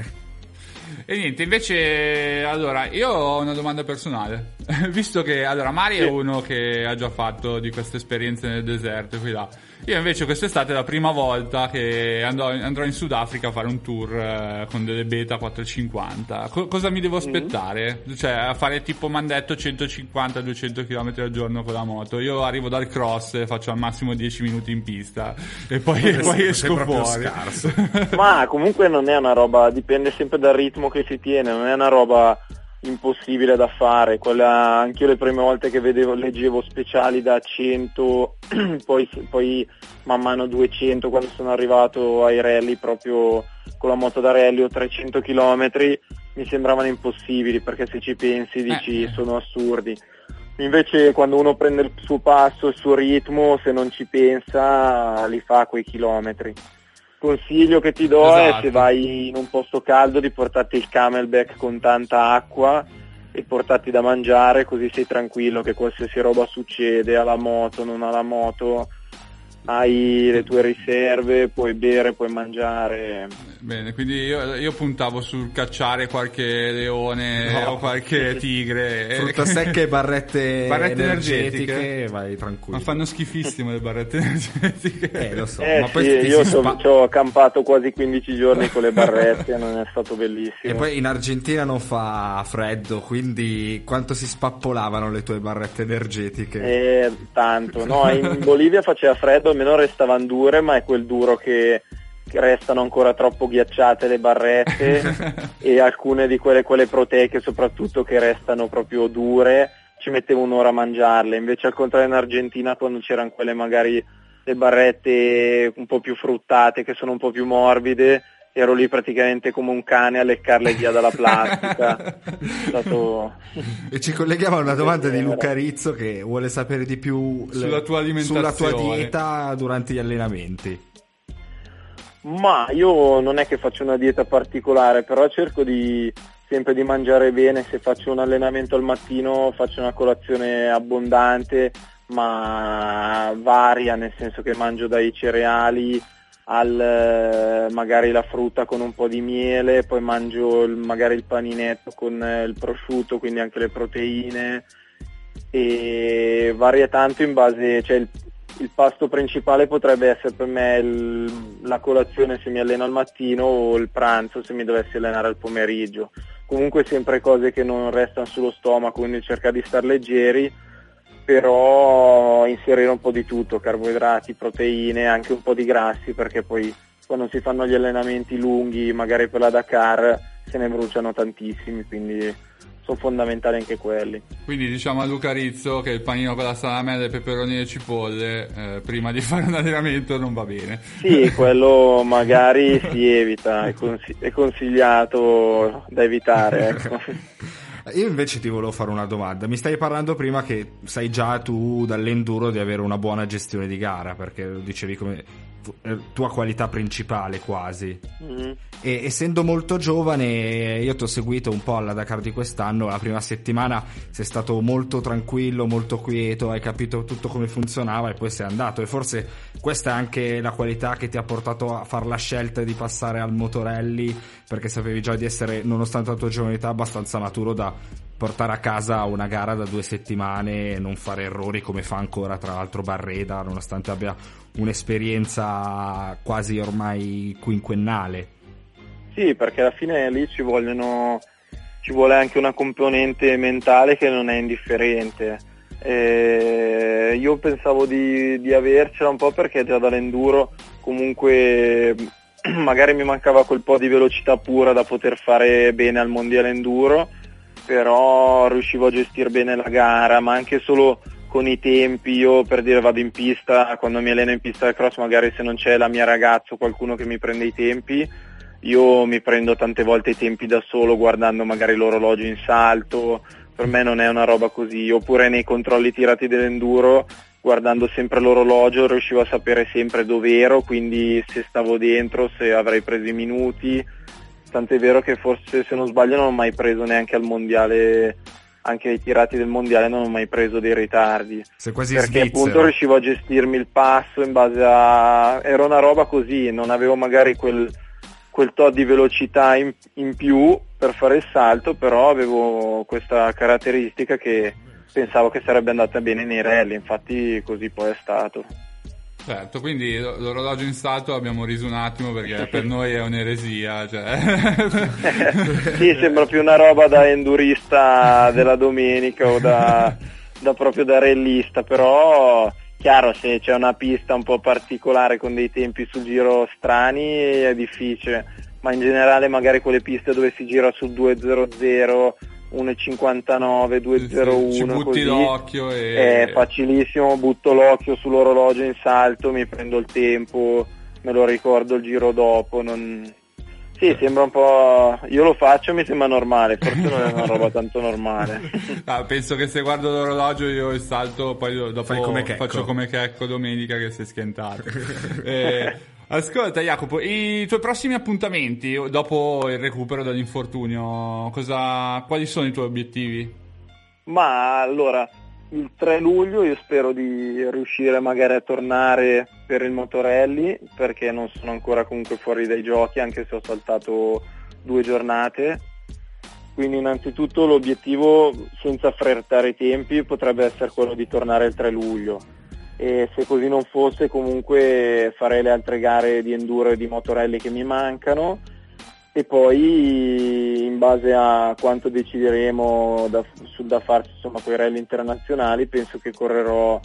E niente, invece, allora, io ho una domanda personale. Visto che, allora, Mari è uno che ha già fatto di queste esperienze nel deserto, qui là. Io invece quest'estate è la prima volta che andrò in Sudafrica a fare un tour con delle Beta 450. Cosa mi devo aspettare? Cioè, a fare tipo, m'han detto, 150-200 km al giorno con la moto. Io arrivo dal cross e faccio al massimo 10 minuti in pista e poi esco fuori. Ma comunque non è una roba, dipende sempre dal ritmo che si tiene, non è una roba impossibile da fare. Anch'io le prime volte che leggevo speciali da 100 poi man mano 200, quando sono arrivato ai rally proprio con la moto da rally, o 300 km mi sembravano impossibili, perché se ci pensi dici sono assurdi. Invece quando uno prende il suo passo, il suo ritmo, se non ci pensa li fa quei chilometri. Consiglio che ti do è, se vai in un posto caldo, di portarti il Camelback con tanta acqua e portarti da mangiare, così sei tranquillo che qualsiasi roba succede, alla moto, non alla moto, hai le tue riserve, puoi bere, puoi mangiare. Bene, quindi io puntavo sul cacciare qualche leone o qualche tigre. Frutta secca e barrette energetiche, vai tranquillo. Ma fanno schifissimo le barrette energetiche. Lo so. Ma poi io ci ho campato quasi 15 giorni con le barrette, non è stato bellissimo. E poi in Argentina non fa freddo, quindi quanto si spappolavano le tue barrette energetiche? Tanto, no, in Bolivia faceva freddo, almeno restavano dure, ma è quel duro che restano ancora troppo ghiacciate le barrette e alcune di quelle proteiche soprattutto che restano proprio dure, ci mettevo un'ora a mangiarle. Invece al contrario in Argentina, quando c'erano quelle magari le barrette un po' più fruttate, che sono un po' più morbide, ero lì praticamente come un cane a leccarle via dalla plastica. E ci colleghiamo a una domanda di Luca Rizzo, che vuole sapere di più sulla tua alimentazione, sulla tua dieta durante gli allenamenti. Ma io non è che faccio una dieta particolare, però cerco sempre di mangiare bene. Se faccio un allenamento al mattino faccio una colazione abbondante, ma varia, nel senso che mangio dai cereali magari la frutta con un po' di miele, poi mangio magari il paninetto con il prosciutto, quindi anche le proteine, e varia tanto in base, cioè il pasto principale potrebbe essere per me la colazione se mi alleno al mattino, o il pranzo se mi dovessi allenare al pomeriggio. Comunque sempre cose che non restano sullo stomaco, quindi cerca di star leggeri, però inserire un po' di tutto, carboidrati, proteine, anche un po' di grassi, perché poi quando si fanno gli allenamenti lunghi, magari per la Dakar, se ne bruciano tantissimi, quindi sono fondamentali anche quelli. Quindi diciamo a Luca Rizzo che il panino con la salamella, peperoni e cipolle prima di fare un allenamento non va bene. Sì, quello magari si evita, è consigliato da evitare, ecco. Io invece ti volevo fare una domanda. Mi stai parlando prima che sai già tu dall'enduro di avere una buona gestione di gara, perché lo dicevi come tua qualità principale quasi. Mm-hmm. E essendo molto giovane, io ti ho seguito un po' alla Dakar di quest'anno. La prima settimana sei stato molto tranquillo, molto quieto, hai capito tutto come funzionava e poi sei andato, e forse questa è anche la qualità che ti ha portato a fare la scelta di passare al Motorelli, perché sapevi già di essere, nonostante la tua giovanità, abbastanza maturo da portare a casa una gara da 2 settimane e non fare errori come fa ancora tra l'altro Barreda, nonostante abbia un'esperienza quasi ormai quinquennale. Sì, perché alla fine lì ci vuole anche una componente mentale che non è indifferente. Io pensavo di avercela un po', perché già dall'enduro comunque magari mi mancava quel po' di velocità pura da poter fare bene al mondiale enduro, però riuscivo a gestire bene la gara, ma anche solo con i tempi. Io, per dire, vado in pista, quando mi alleno in pista del cross, magari se non c'è la mia ragazza o qualcuno che mi prende i tempi, io mi prendo tante volte i tempi da solo, guardando magari l'orologio in salto. Per me non è una roba così. Oppure nei controlli tirati dell'enduro, guardando sempre l'orologio, riuscivo a sapere sempre dove ero, quindi se stavo dentro, se avrei preso i minuti. Tant'è vero che forse, se non sbaglio, non ho mai preso neanche al mondiale, anche ai tirati del mondiale non ho mai preso dei ritardi, quasi perché svizzero. Appunto riuscivo a gestirmi il passo in base era una roba così, non avevo magari quel tot di velocità in più per fare il salto, però avevo questa caratteristica che pensavo che sarebbe andata bene nei rally, infatti così poi è stato. Certo, quindi l'orologio in salto l'abbiamo riso un attimo, perché per noi è un'eresia, cioè. Sì, sembra più una roba da endurista della domenica o proprio da rallista, però chiaro, se c'è una pista un po' particolare con dei tempi sul giro strani è difficile, ma in generale magari quelle piste dove si gira sul 2.00, 1.59, 2.01, ci butti così l'occhio è facilissimo, butto l'occhio sull'orologio in salto, mi prendo il tempo, me lo ricordo il giro dopo, non Sì, sembra un po'... Io lo faccio e mi sembra normale, forse non è una roba tanto normale. Penso che se guardo l'orologio io il salto, poi dopo Fai come Checco. faccio come Checco domenica che si è schiantato. Ascolta Jacopo, i tuoi prossimi appuntamenti dopo il recupero dall'infortunio, quali sono i tuoi obiettivi? Ma allora, il 3 luglio io spero di riuscire magari a tornare per il Motorelli, perché non sono ancora comunque fuori dai giochi, anche se ho saltato 2 giornate. Quindi innanzitutto l'obiettivo, senza affrettare i tempi, potrebbe essere quello di tornare il 3 luglio. E se così non fosse, comunque farei le altre gare di enduro e di Motorelli che mi mancano, e poi in base a quanto decideremo da farsi, insomma, con i rally internazionali, penso che correrò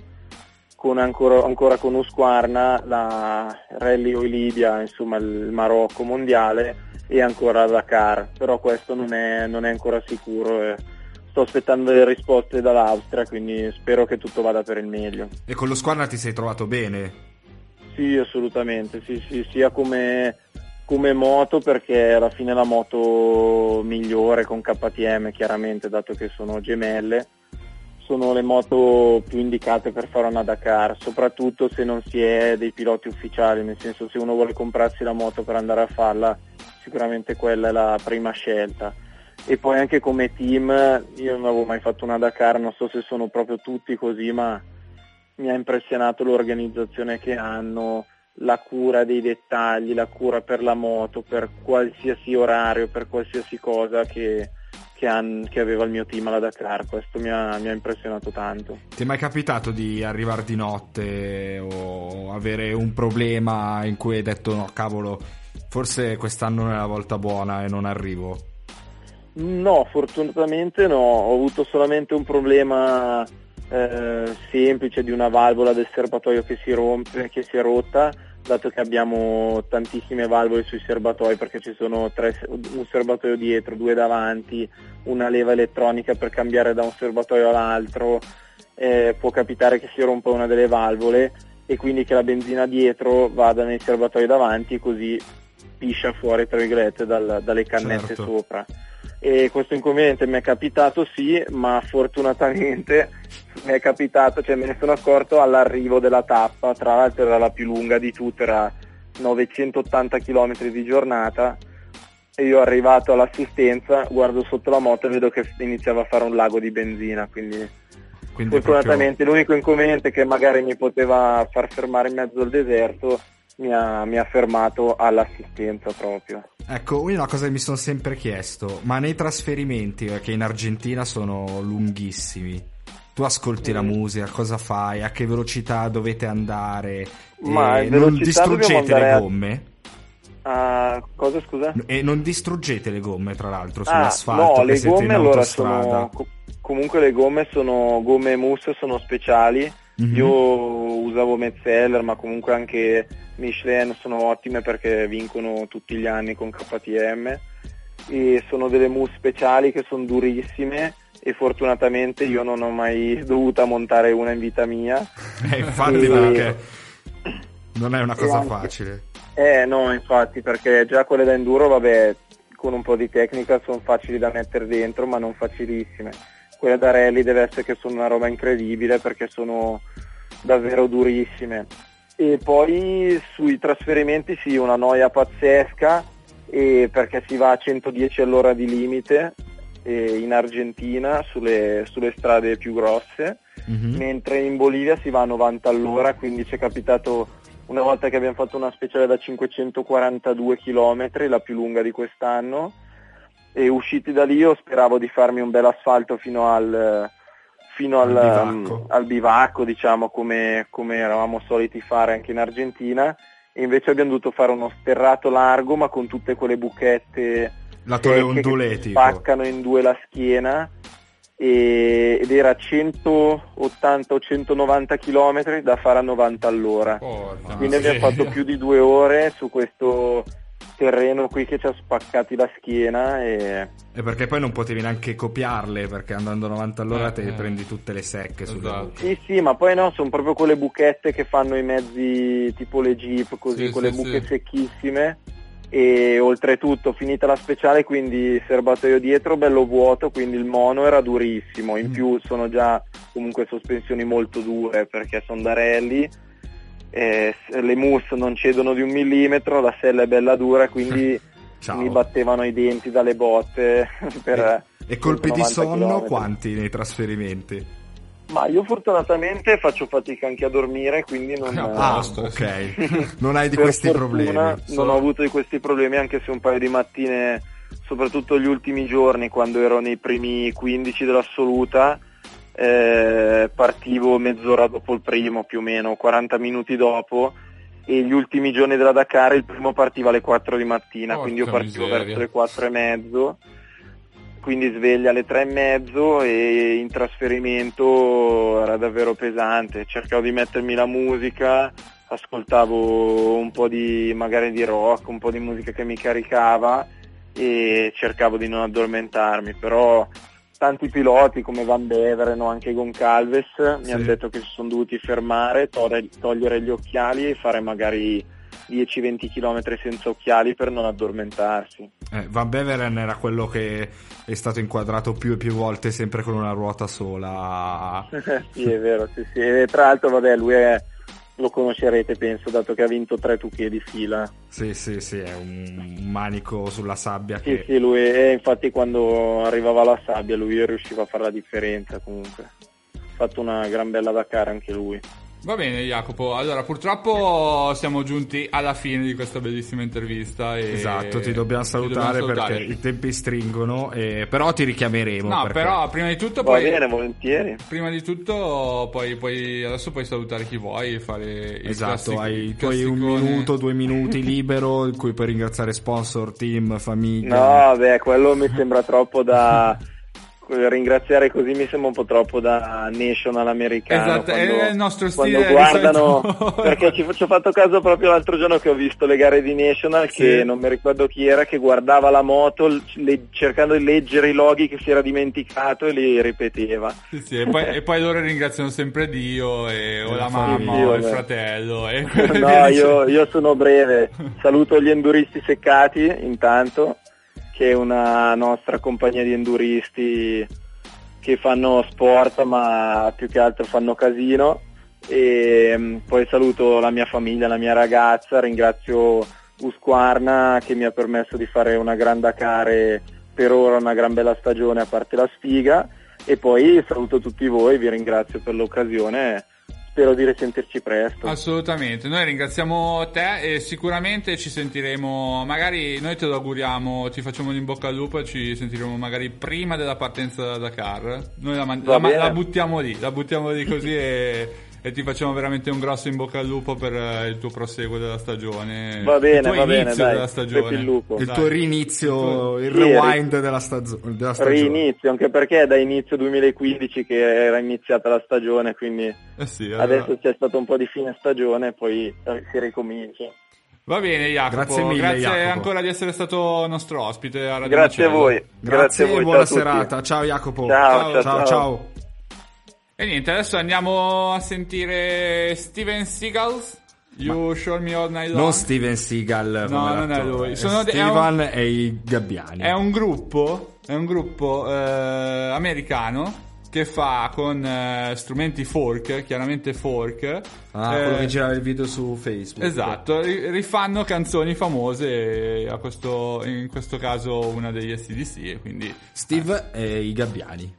ancora con Husqvarna la Rally Oilibia, insomma il Marocco mondiale, e ancora la Dakar, però questo non è ancora sicuro, e sto aspettando le risposte dall'Austria, quindi spero che tutto vada per il meglio. E con lo Husqvarna ti sei trovato bene? Sì, assolutamente, sì, sia come moto, perché alla fine è la moto migliore con KTM, chiaramente, dato che sono gemelle, sono le moto più indicate per fare una Dakar, soprattutto se non si è dei piloti ufficiali, nel senso, se uno vuole comprarsi la moto per andare a farla, sicuramente quella è la prima scelta. E poi anche come team, io non avevo mai fatto una Dakar, non so se sono proprio tutti così, ma mi ha impressionato l'organizzazione che hanno, la cura dei dettagli, la cura per la moto, per qualsiasi orario, per qualsiasi cosa che aveva il mio team alla Dakar. Questo mi ha impressionato tanto. Ti è mai capitato di arrivare di notte o avere un problema in cui hai detto no, cavolo, forse quest'anno non è la volta buona e non arrivo? No, fortunatamente no, ho avuto solamente un problema semplice di una valvola del serbatoio che si è rotta, dato che abbiamo tantissime valvole sui serbatoi, perché ci sono un serbatoio dietro, 2 davanti, una leva elettronica per cambiare da un serbatoio all'altro. Può capitare che si rompa una delle valvole e quindi che la benzina dietro vada nei serbatoi davanti e così piscia fuori, tra virgolette, dalle cannette sopra. E questo inconveniente mi è capitato, sì, ma fortunatamente mi è capitato, cioè me ne sono accorto all'arrivo della tappa, tra l'altro era la più lunga di tutte, era 980 km di giornata, e io arrivato all'assistenza, guardo sotto la moto e vedo che iniziava a fare un lago di benzina, quindi fortunatamente l'unico inconveniente che magari mi poteva far fermare in mezzo al deserto mi ha fermato all'assistenza proprio. Ecco, io una cosa che mi sono sempre chiesto, ma nei trasferimenti, che in Argentina sono lunghissimi, tu ascolti la musica, cosa fai, a che velocità dovete andare, ma non distruggete le gomme? Cosa, scusa? E non distruggete le gomme, tra l'altro, sull'asfalto? No, le gomme allora sono comunque le gomme sono gomme mousse, sono speciali. Mm-hmm. Io usavo Metzeler, ma comunque anche Michelin sono ottime perché vincono tutti gli anni con KTM, e sono delle mousse speciali che sono durissime, e fortunatamente io non ho mai dovuta montare una in vita mia. Infatti, perché non è una cosa facile. No, infatti, perché già quelle da enduro, vabbè, con un po' di tecnica sono facili da mettere dentro, ma non facilissime. Quelle da rally deve essere che sono una roba incredibile, perché sono davvero durissime. E poi sui trasferimenti sì, una noia pazzesca, perché si va a 110 all'ora di limite in Argentina sulle strade più grosse, mentre in Bolivia si va a 90 all'ora, quindi ci è capitato una volta che abbiamo fatto una speciale da 542 km, la più lunga di quest'anno, e usciti da lì io speravo di farmi un bel asfalto fino al bivacco, diciamo, come eravamo soliti fare anche in Argentina, e invece abbiamo dovuto fare uno sterrato largo, ma con tutte quelle buchette che spaccano in due la schiena, ed era 180 o 190 km da fare a 90 all'ora. Quindi abbiamo fatto più di 2 ore su questo terreno qui che ci ha spaccati la schiena, e perché poi non potevi neanche copiarle, perché andando a 90 all'ora te prendi tutte le secche sulle buche. Sì, ma poi no, sono proprio quelle buchette che fanno i mezzi tipo le Jeep, così, quelle buche secchissime, e oltretutto finita la speciale, quindi serbatoio dietro bello vuoto, quindi il mono era durissimo, in più sono già comunque sospensioni molto dure perché sono da rally, le mousse non cedono di 1 millimetro, la sella è bella dura, quindi mi battevano i denti dalle botte per e colpi di sonno chilometri. Quanti nei trasferimenti? Ma io fortunatamente faccio fatica anche a dormire, quindi non ok. Non hai di per questi fortuna problemi. Non ho avuto di questi problemi, anche se un paio di mattine, soprattutto gli ultimi giorni, quando ero nei primi 15 dell'assoluta, partivo mezz'ora dopo il primo, più o meno 40 minuti dopo, e gli ultimi giorni della Dakar il primo partiva alle 4 di mattina, quindi io partivo verso le 4:30, quindi sveglia alle 3:30, e in trasferimento era davvero pesante. Cercavo di mettermi la musica, ascoltavo un po' magari di rock, un po' di musica che mi caricava, e cercavo di non addormentarmi, però tanti piloti come Van Beveren o anche Goncalves mi hanno detto che si sono dovuti fermare, togliere gli occhiali e fare magari 10-20 km senza occhiali per non addormentarsi. Van Beveren era quello che è stato inquadrato più e più volte sempre con una ruota sola. Sì, è vero, sì. E tra l'altro, vabbè, lui lo conoscerete, penso, dato che ha vinto 3 Touquet di fila. Sì, è un manico sulla sabbia. Sì, lui, infatti quando arrivava alla sabbia lui riusciva a fare la differenza comunque. Ha fatto una gran bella Dakar anche lui. Va bene Jacopo, allora purtroppo siamo giunti alla fine di questa bellissima intervista esatto, ti dobbiamo salutare perché i tempi stringono, però ti richiameremo. No, perché... però prima di tutto Va bene, volentieri. Prima di tutto poi adesso puoi salutare chi vuoi, fare hai poi 1 minuto, 2 minuti libero in cui puoi ringraziare sponsor, team, famiglia. No, beh, quello mi sembra troppo da... ringraziare così mi sembra un po' troppo da national americano. Esatto, è il nostro stile. Quando guardano, perché ci ho fatto caso proprio l'altro giorno che ho visto le gare di national, che non mi ricordo chi era, che guardava la moto cercando di leggere i loghi che si era dimenticato e li ripeteva. Sì, e poi loro ringraziano sempre Dio o la mamma o il fratello. No, io sono breve, saluto gli enduristi seccati intanto, che è una nostra compagnia di enduristi che fanno sport ma più che altro fanno casino, e poi saluto la mia famiglia, la mia ragazza, ringrazio Husqvarna che mi ha permesso di fare una gran Dakar e per ora una gran bella stagione a parte la sfiga, e poi saluto tutti voi, vi ringrazio per l'occasione. Spero di risentirci presto. Assolutamente, noi ringraziamo te e sicuramente ci sentiremo, magari noi te lo auguriamo, ti facciamo in bocca al lupo e ci sentiremo magari prima della partenza da Dakar. Noi la buttiamo lì così e ti facciamo veramente un grosso in bocca al lupo per il tuo proseguo della stagione. Va bene, dai, della stagione. Il tuo rinizio, il rewind della stagione. Rinizio, anche perché è da inizio 2015 che era iniziata la stagione, quindi allora... adesso c'è stato un po' di fine stagione, poi si ricomincia. Va bene Jacopo, grazie mille, grazie Jacopo. ancora di essere stato nostro ospite a Radio Grazie Macello. a voi. Grazie a voi, buona ciao a tutti. serata. Ciao Jacopo. Ciao. E niente, adesso andiamo a sentire Steven Seagal. You Show Me All Night Long. Non Steven Seagal. No, non è lui. Steven e i Gabbiani. È un gruppo americano che fa con strumenti folk, chiaramente folk. Quello che girava il video su Facebook. Esatto, rifanno canzoni famose, in questo caso una degli AC/DC, e quindi Steve e i Gabbiani.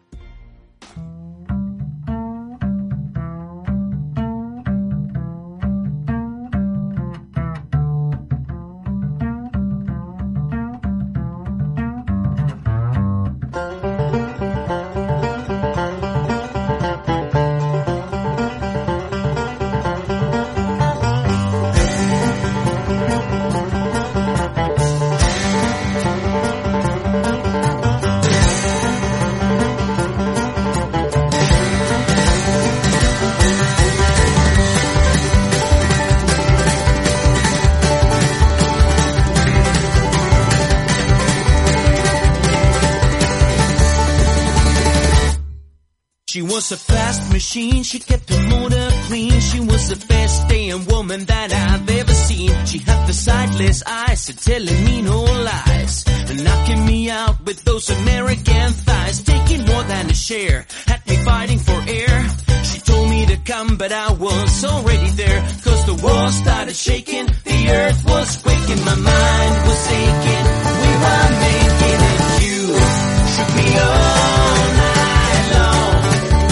She was a fast machine, she kept her motor clean. She was the best damn woman that I've ever seen. seen. She had the sightless eyes, so telling me no lies, knocking me out with those American thighs, taking more than a share, had me fighting for air. She told me to come, but I was already there, 'cause the world started shaking, the earth was quaking, my mind was aching, we were making it. You shook me all night long.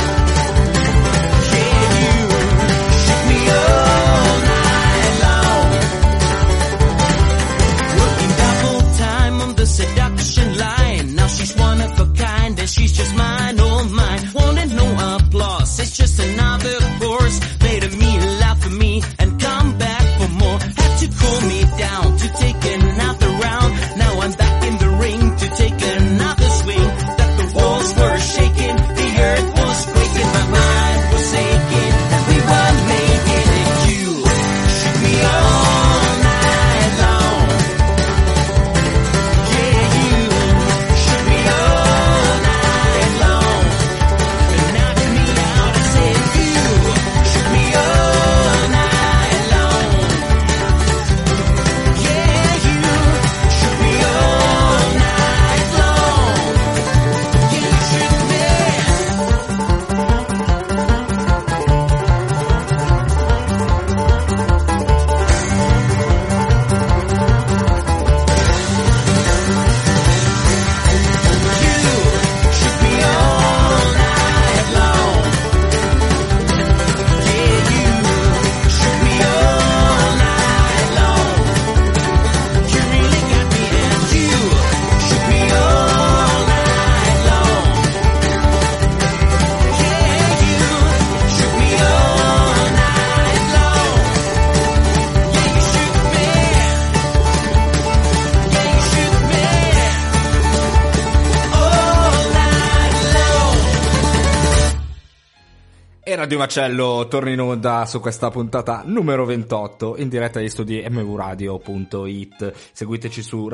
Yeah, you shook me all night long. Working double time on the seduction line. Now she's one of a kind and she's just mine, oh mine. Wanted no applause, it's just another course. Later me, laugh at me and come back for more. Had to cool me down to take another round. Now I'm back in the ring to take another swing. That the walls were shaking, the earth was quaking, my mind was aching, and we were making it. You shook me all night long. Yeah, you shook me all night long, and knocked me out. I said you shook me all night long. Yeah, you shook me all night long. Yeah, you shook me. Shook me all night long. Yeah, you shook me all night long. You really got me, and you shook me all night long. Yeah, you shook me all night long. Yeah, you shook me. Yeah, you shook me all night long. E Radio Macello torna in onda su questa puntata numero 28 in diretta agli studi mvradio.it. Seguiteci su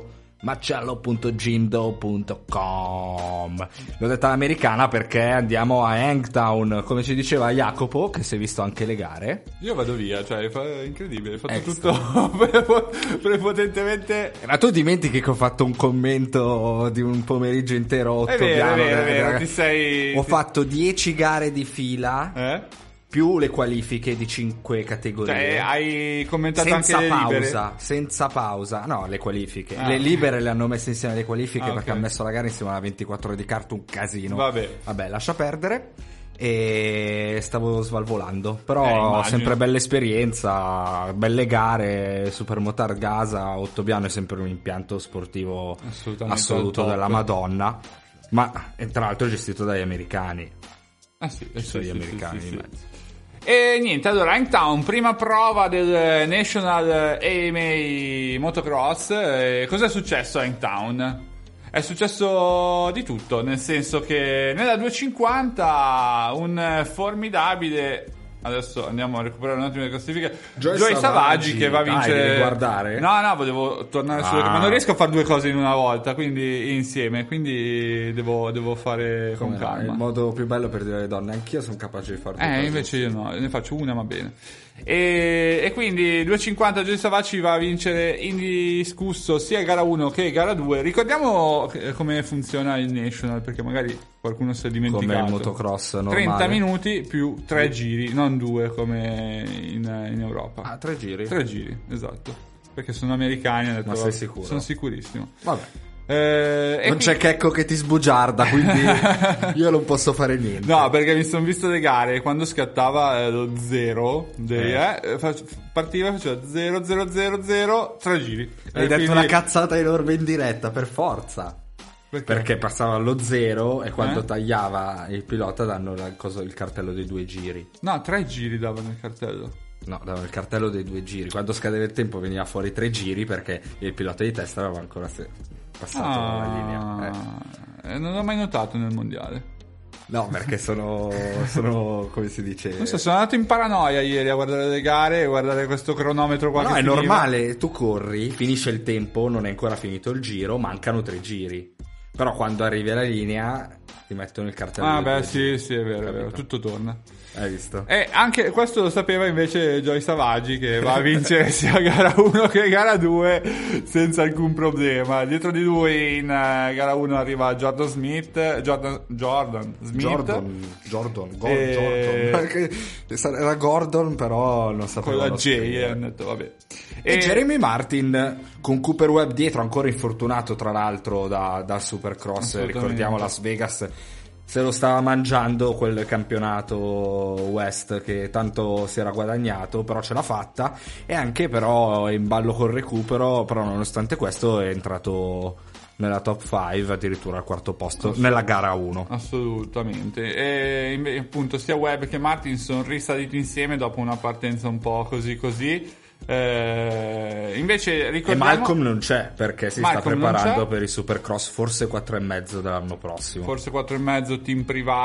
radiomacello.gimdo.com. L'ho detta all'americana perché andiamo a Hangtown, come ci diceva Jacopo, che si è visto anche le gare. Io vado via, cioè è incredibile, hai fatto Extra. tutto prepotentemente. Ma tu dimentichi che ho fatto un commento di un pomeriggio intero È vero, ottoviano, è vero, ti sei... Ho fatto 10 gare di fila più le qualifiche di 5 categorie. Cioè, hai commentato senza anche le libere? pausa, senza pausa. No, le qualifiche. Ah. Le libere le hanno messe insieme alle qualifiche Ah, perché ok. hanno messo la gara insieme alla 24 ore di carta, un casino. Vabbè. Lascia perdere. E stavo svalvolando. Però immagino. sempre bella esperienza, belle gare. Supermotard Gaza, Ottobiano è sempre un impianto sportivo Assolutamente assoluto al top. della Madonna. Ma tra l'altro è gestito dagli americani. Ah sì, Ci sono gli americani sì, in sì. mezzo. E niente, allora Hangtown, prima prova del National AMA Motocross. Cos'è successo a Hangtown? È successo di tutto, nel senso che nella 250 un formidabile... Adesso andiamo a recuperare un attimo le classifiche. Joey Savaggi che va a Dai, vincere. devi guardare? No, volevo tornare sulle. Ma non riesco a fare due cose in una volta, quindi insieme. Quindi devo fare con Come no, calma. il modo più bello per dire alle donne, anch'io sono capace di fare due cose. Invece io no, ne faccio una, ma bene. E quindi 250 Joey Savacci va a vincere indiscusso sia gara 1 che gara 2. Ricordiamo come funziona il National, perché magari qualcuno si è dimenticato. Come il motocross normale. 30 minuti più 3 giri, non 2 come in Europa. Ah, 3 giri? 3 giri, esatto. Perché sono americani, hanno detto, Ma sei sicuro? Sono sicurissimo. Vabbè. E Non c'è Checco che ti sbugiarda, quindi io non posso fare niente. No, perché mi sono visto le gare quando scattava lo 0 partiva e faceva 0 0 0 0 3 giri. Hai detto una cazzata enorme in diretta, per forza. Perché? Perché passava allo 0 e quando tagliava il pilota danno il cartello dei 2 giri. No, 3 giri davano il cartello. No, davano il cartello dei 2 giri. Quando scadeva il tempo veniva fuori 3 giri perché il pilota di testa aveva ancora passato la linea. Non l'ho mai notato nel mondiale. No, perché sono come si dice... Non so, sono andato in paranoia ieri a guardare le gare e guardare questo cronometro qua. No, che è finiva. normale, tu corri, finisce il tempo, non è ancora finito il giro, mancano 3 giri. Però quando arrivi alla linea ti mettono il cartello. Ah, dei beh, due sì, è vero, Capito. tutto torna. Hai visto? E anche questo lo sapeva invece Joey Savaggi, che va a vincere sia gara 1 che gara 2 senza alcun problema. Dietro di lui in gara 1 arriva Jordan Smith. Era Gordon, però non sapevo. Con la J, hanno detto, vabbè. E Jeremy Martin con Cooper Webb dietro, ancora infortunato tra l'altro dal Supercross, ricordiamo Las Vegas se lo stava mangiando quel campionato West che tanto si era guadagnato, però ce l'ha fatta, e anche però è in ballo col recupero, però nonostante questo è entrato nella top 5, addirittura al quarto posto nella gara 1. Assolutamente. E appunto sia Webb che Martin sono risaliti insieme dopo una partenza un po' così. Invece ricordiamo, e Malcolm non c'è perché si sta preparando per il Supercross, forse 4,5 dell'anno prossimo, forse 4,5 team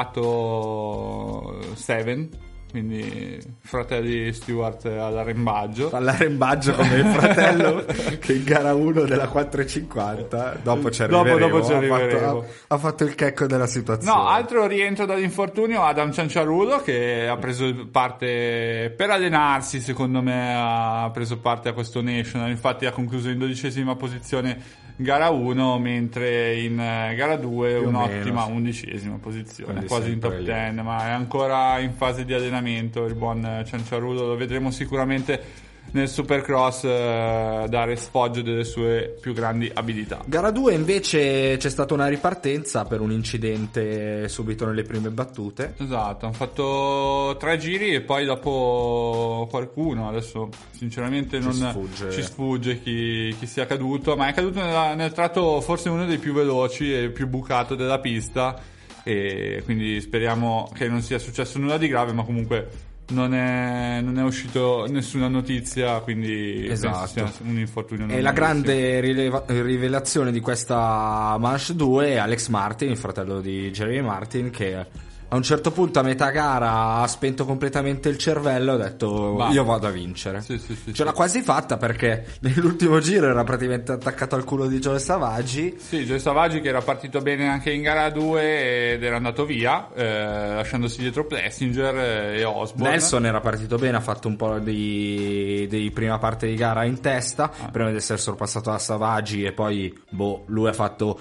privato 7, quindi fratelli Stewart all'arrembaggio come il fratello che in gara 1 della 4,50 dopo ci arriveremo. Ha fatto il checco della situazione. No, altro rientro dall'infortunio Adam Cianciarulo, che ha preso parte per allenarsi, secondo me ha preso parte a questo National, infatti ha concluso in 12ª posizione gara 1, mentre in gara 2 un'ottima 11ª posizione. Quindi quasi in top 10, ma è ancora in fase di allenamento il buon Cianciarulo. Lo vedremo sicuramente nel Supercross dare sfoggio delle sue più grandi abilità. Gara 2 invece c'è stata una ripartenza per un incidente subito nelle prime battute. Esatto, hanno fatto 3 giri e poi dopo qualcuno, adesso sinceramente ci sfugge chi sia caduto, ma è caduto nel tratto forse uno dei più veloci e più bucato della pista, e quindi speriamo che non sia successo nulla di grave, ma comunque non è uscito nessuna notizia, quindi penso sia un infortunio. E la grande rivelazione di questa Manche 2 è Alex Martin, il fratello di Jeremy Martin, che a un certo punto a metà gara ha spento completamente il cervello e ha detto io vado a vincere. Ce l'ha quasi fatta, perché nell'ultimo giro era praticamente attaccato al culo di Joey Savaggi. Sì, Joey Savaggi che era partito bene anche in gara 2 ed era andato via, lasciandosi dietro Plessinger e Osborne. Nelson era partito bene, ha fatto un po' di prima parte di gara in testa, prima di essere sorpassato da Savaggi, e poi lui ha fatto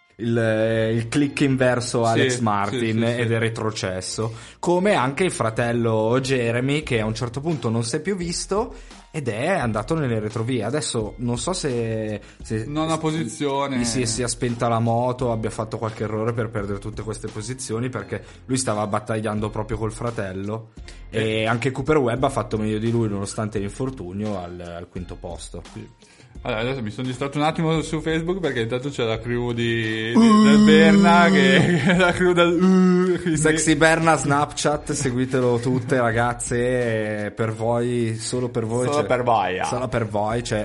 il click inverso Alex Martin ed è retrocesso, come anche il fratello Jeremy, che a un certo punto non si è più visto ed è andato nelle retrovie. Adesso non so se non ha posizione, si sia spenta la moto, abbia fatto qualche errore per perdere tutte queste posizioni, perché lui stava battagliando proprio col fratello, e anche Cooper Webb ha fatto meglio di lui nonostante l'infortunio al quinto posto. Allora, adesso mi sono distratto un attimo su Facebook, perché intanto c'è la crew del Berna, che è la crew del Sexy Berna Snapchat, seguitelo tutte ragazze, per voi, solo per voi, solo per voi c'è.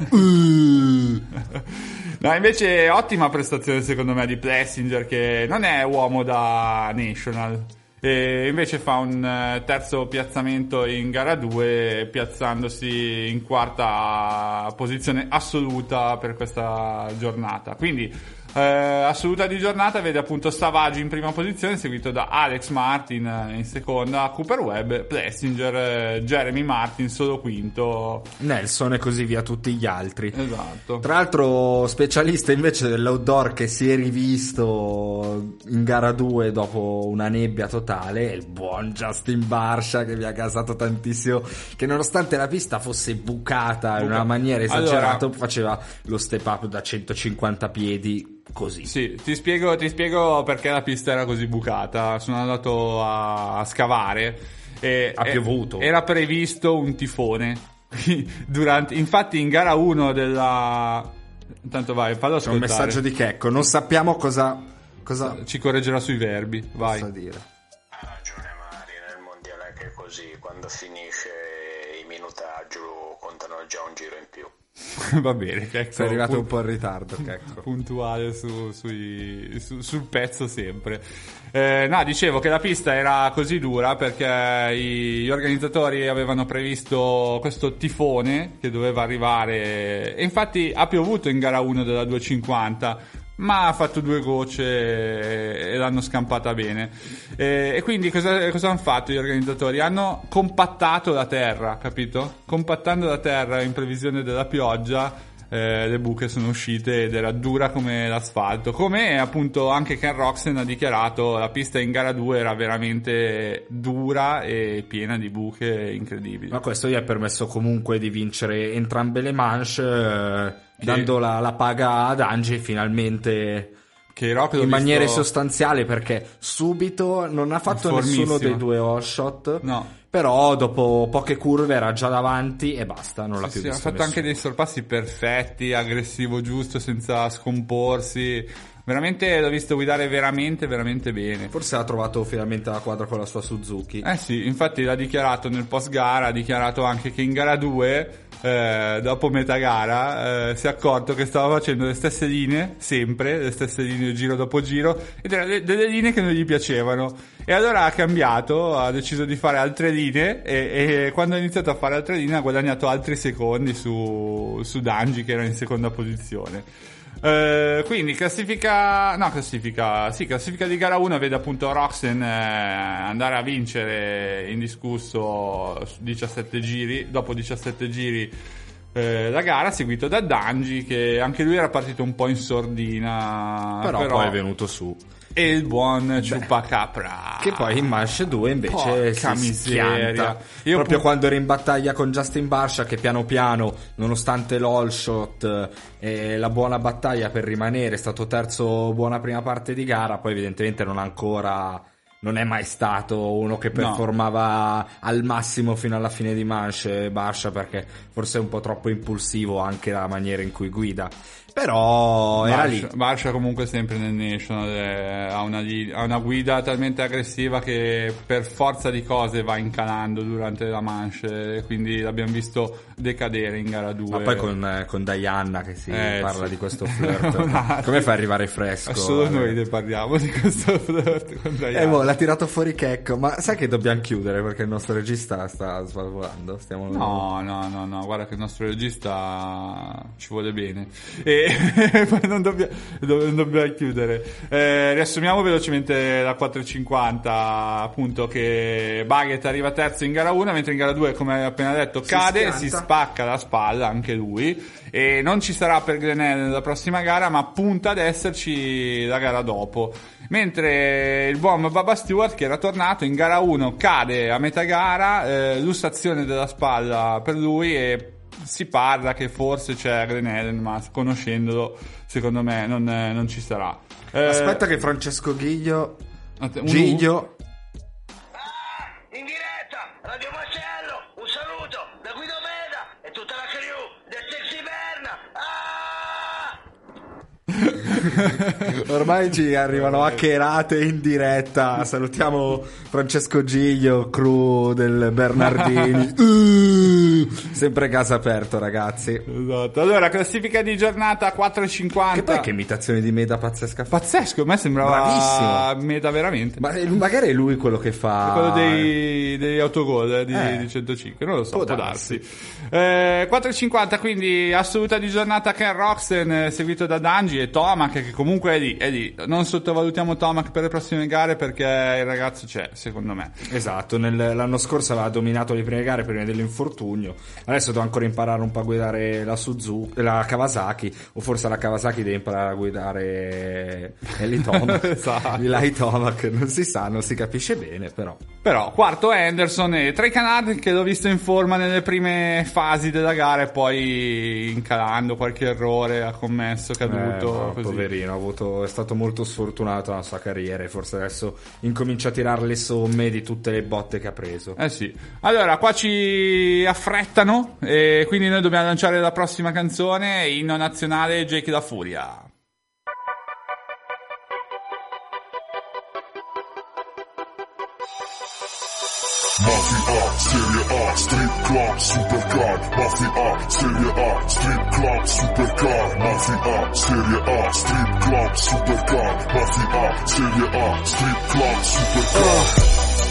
No, invece ottima prestazione secondo me di Plessinger, che non è uomo da National, e invece fa un terzo piazzamento in gara 2, piazzandosi in quarta posizione assoluta per questa giornata. Quindi assoluta di giornata vede appunto Savaggi in prima posizione, seguito da Alex Martin in seconda, Cooper Webb, Plessinger, Jeremy Martin solo quinto, Nelson e così via tutti gli altri. Esatto. Tra l'altro specialista invece dell'outdoor, che si è rivisto in gara 2 dopo una nebbia totale, è il buon Justin Barcia, che mi ha gasato tantissimo, che nonostante la pista fosse bucata in una maniera esagerata, faceva lo step up da 150 piedi così. Sì, ti spiego perché la pista era così bucata. Sono andato a scavare e ha piovuto. Era previsto un tifone infatti in gara 1 della... Intanto vai, fallo ascoltare. C'è un messaggio di Checco, non sappiamo cosa ci correggerà sui verbi. Vai. Posso dire. Ha ragione Mari, nel mondiale che è così, quando finisce i minutaggi contano già un giro in più. Va bene, Checco, sei arrivato un po' in ritardo, Checco. Puntuale sul pezzo sempre. No, dicevo che la pista era così dura perché gli organizzatori avevano previsto questo tifone che doveva arrivare, e infatti ha piovuto in gara 1 della 250, ma ha fatto 2 gocce e l'hanno scampata bene. E quindi cosa hanno fatto gli organizzatori? Hanno compattato la terra, capito? Compattando la terra in previsione della pioggia, le buche sono uscite ed era dura come l'asfalto. Come appunto anche Ken Roczen ha dichiarato, la pista in gara 2 era veramente dura e piena di buche incredibili. Ma questo gli ha permesso comunque di vincere entrambe le manche, dando la paga ad Angie finalmente, che Rock in maniera sostanziale, perché subito non ha fatto nessuno dei 2 all shot, no. Però dopo poche curve era già davanti e basta, non l'ha più visto. Ha fatto anche dei sorpassi perfetti, aggressivo giusto, senza scomporsi. Veramente l'ho visto guidare veramente bene. Forse ha trovato finalmente la quadra con la sua Suzuki. Sì, infatti l'ha dichiarato nel post gara, ha dichiarato anche che in gara 2, dopo metà gara, si è accorto che stava facendo le stesse linee, sempre, le stesse linee giro dopo giro, ed erano delle linee che non gli piacevano. E allora ha cambiato, ha deciso di fare altre linee e quando ha iniziato a fare altre linee ha guadagnato altri secondi su Dungey, che era in seconda posizione. Quindi classifica di gara 1 vede appunto Roczen andare a vincere indiscusso 17 giri, dopo 17 giri la gara, seguito da Dungey, che anche lui era partito un po' in sordina, però poi è venuto su. E il buon Chupacabra, che poi in manche 2 invece si schianta. Proprio quando era in battaglia con Justin Barcia, che piano piano, nonostante l'all shot e la buona battaglia per rimanere, è stato terzo buona prima parte di gara, poi evidentemente non è mai stato uno che performava al massimo fino alla fine di manche Barcia, perché forse è un po' troppo impulsivo anche la maniera in cui guida. Però era lì. Barcia comunque sempre nel National ha una guida talmente aggressiva che per forza di cose va incalando durante la manche, quindi l'abbiamo visto decadere in gara 2. Ma poi con Diana che si parla di questo flirt. Come fai a arrivare fresco? Solo noi ne parliamo di questo flirt con Diana. L'ha tirato fuori Checco, ma sai che dobbiamo chiudere perché il nostro regista sta svalvolando? No, guarda che il nostro regista ci vuole bene. E poi non dobbiamo chiudere. Riassumiamo velocemente la 450, appunto, che Baggett arriva terzo in gara 1, mentre in gara 2, come hai appena detto, cade, si spacca la spalla anche lui, e non ci sarà per Glenelg nella prossima gara, ma punta ad esserci la gara dopo. Mentre il buon Bubba Stewart, che era tornato in gara 1, cade a metà gara, lussazione della spalla per lui, e si parla che forse c'è Glenelg, ma conoscendolo secondo me non ci sarà. Aspetta che Francesco Giglio in diretta Radio Macello, un saluto da Guido Meda e tutta la crew del Sexy Berna. Ormai ci arrivano hackerate in diretta. Salutiamo Francesco Giglio, crew del Bernardini. Sempre caso aperto, ragazzi. Esatto. Allora, classifica di giornata 4.50. Che poi che imitazione di Meda pazzesca. Pazzesco, a me sembrava bravissimo. Meda veramente. Ma magari è lui quello che fa, quello degli autogol di 105, non lo so, può darsi. 4.50, quindi assoluta di giornata Ken Roczen, seguito da Dungey e Tomac, che comunque è lì. Non sottovalutiamo Tomac per le prossime gare, perché il ragazzo c'è, secondo me. Esatto, l'anno scorso aveva dominato le prime gare prima dell'infortunio. Adesso devo ancora imparare un po' a guidare la Suzuki, la Kawasaki, o forse la Kawasaki deve imparare a guidare esatto. Il Light Tomac, non si sa, non si capisce bene, però quarto Henderson, e Trey Canard, che l'ho visto in forma nelle prime fasi della gara e poi incalando, qualche errore ha commesso, caduto, così. Poverino, è stato molto sfortunato nella sua carriera, e forse adesso incomincia a tirare le somme di tutte le botte che ha preso. Sì. Allora, qua ci affrettano, e quindi noi dobbiamo lanciare la prossima canzone, inno nazionale Jake La Furia. Mafia, Serie A, Strip Club, Supercar. Mafia, Serie A, Strip Club, Supercar. Mafia, Serie A, Strip Club, Supercar. Mafia, Serie A, Strip Club, Supercar.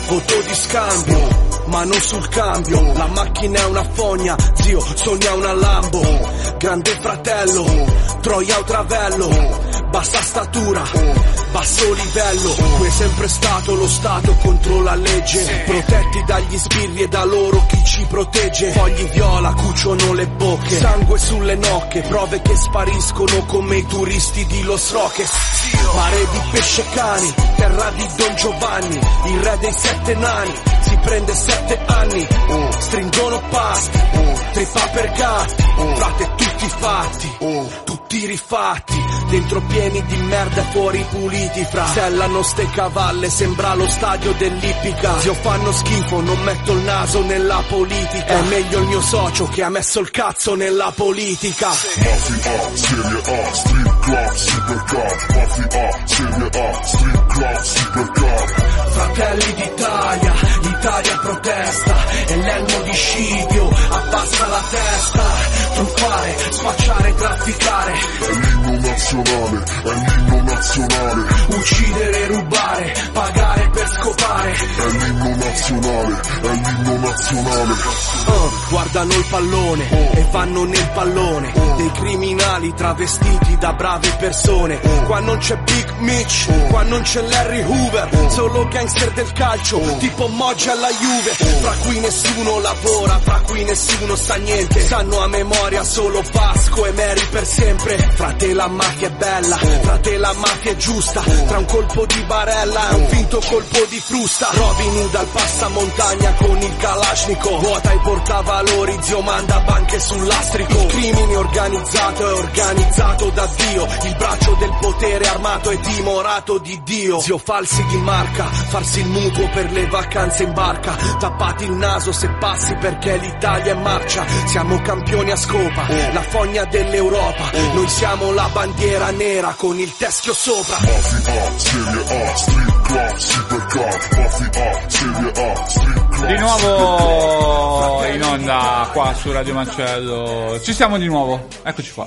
voto di scambio, ma non sul cambio. La macchina è una fogna, zio, sogna una Lambo. Grande fratello, troia o travello, bassa statura, basso livello. Tu è sempre stato lo Stato contro la legge, protetti dagli sbirri e da loro chi ci protegge. Fogli viola cuciono le bocche, sangue sulle nocche, prove che spariscono come i turisti di Los Roques. Mare di pesce cani, terra di Don Giovanni, il re dei 7 nani, si prende 7 anni, stringono pasti, trippa per gatti, frate tutti fatti, tutti rifatti, dentro pieni di merda e fuori puliti, fra sellano ste cavalle, sembra lo stadio dell'Ippica. Zio fanno schifo, non metto il naso nella politica, è meglio il mio socio che ha messo il cazzo nella politica. Mafia, Serie A, Street Club, Supercar. Mafia, Serie A, Street Club, Supercar. Fratelli d'Italia, l'Italia protesta, e l'elmo di Scidio abbassa la testa. Truffare, spacciare, trafficare, è l'inno nazionale, è l'inno nazionale. Uccidere, rubare, pagare per scopare, è l'inno nazionale, è l'inno nazionale. Guardano il pallone e vanno nel pallone dei criminali travestiti da brave persone. Qua non c'è Big Mitch, qua non c'è Larry Hoover, solo gangster del calcio tipo Moggia alla Juve. Fra cui nessuno lavora, fra cui nessuno sa niente, sanno a memoria solo Vasco e Mary per sempre. Frate la mafia è bella, frate la mafia è giusta, tra un colpo di barella e un finto colpo di frusta. Robin Hood al passamontagna con il Kalashnikov, vuota i portavalori, zio manda banche sul lastrico. Il crimine organizzato è organizzato da Dio, il braccio del potere armato e timorato di Dio. Zio falsi di marca, farsi il mutuo per le vacanze in barca, tappati il naso se passi perché l'Italia è marcia. Siamo campioni a scopa, la fogna dell'Europa, noi siamo la bandiera nera con il teschio sopra. Mafia, Serie A, Street Club, Supercar. Mafia, Serie A, Street Club. Di nuovo in onda qua su Radio Macello. Ci siamo di nuovo, eccoci qua.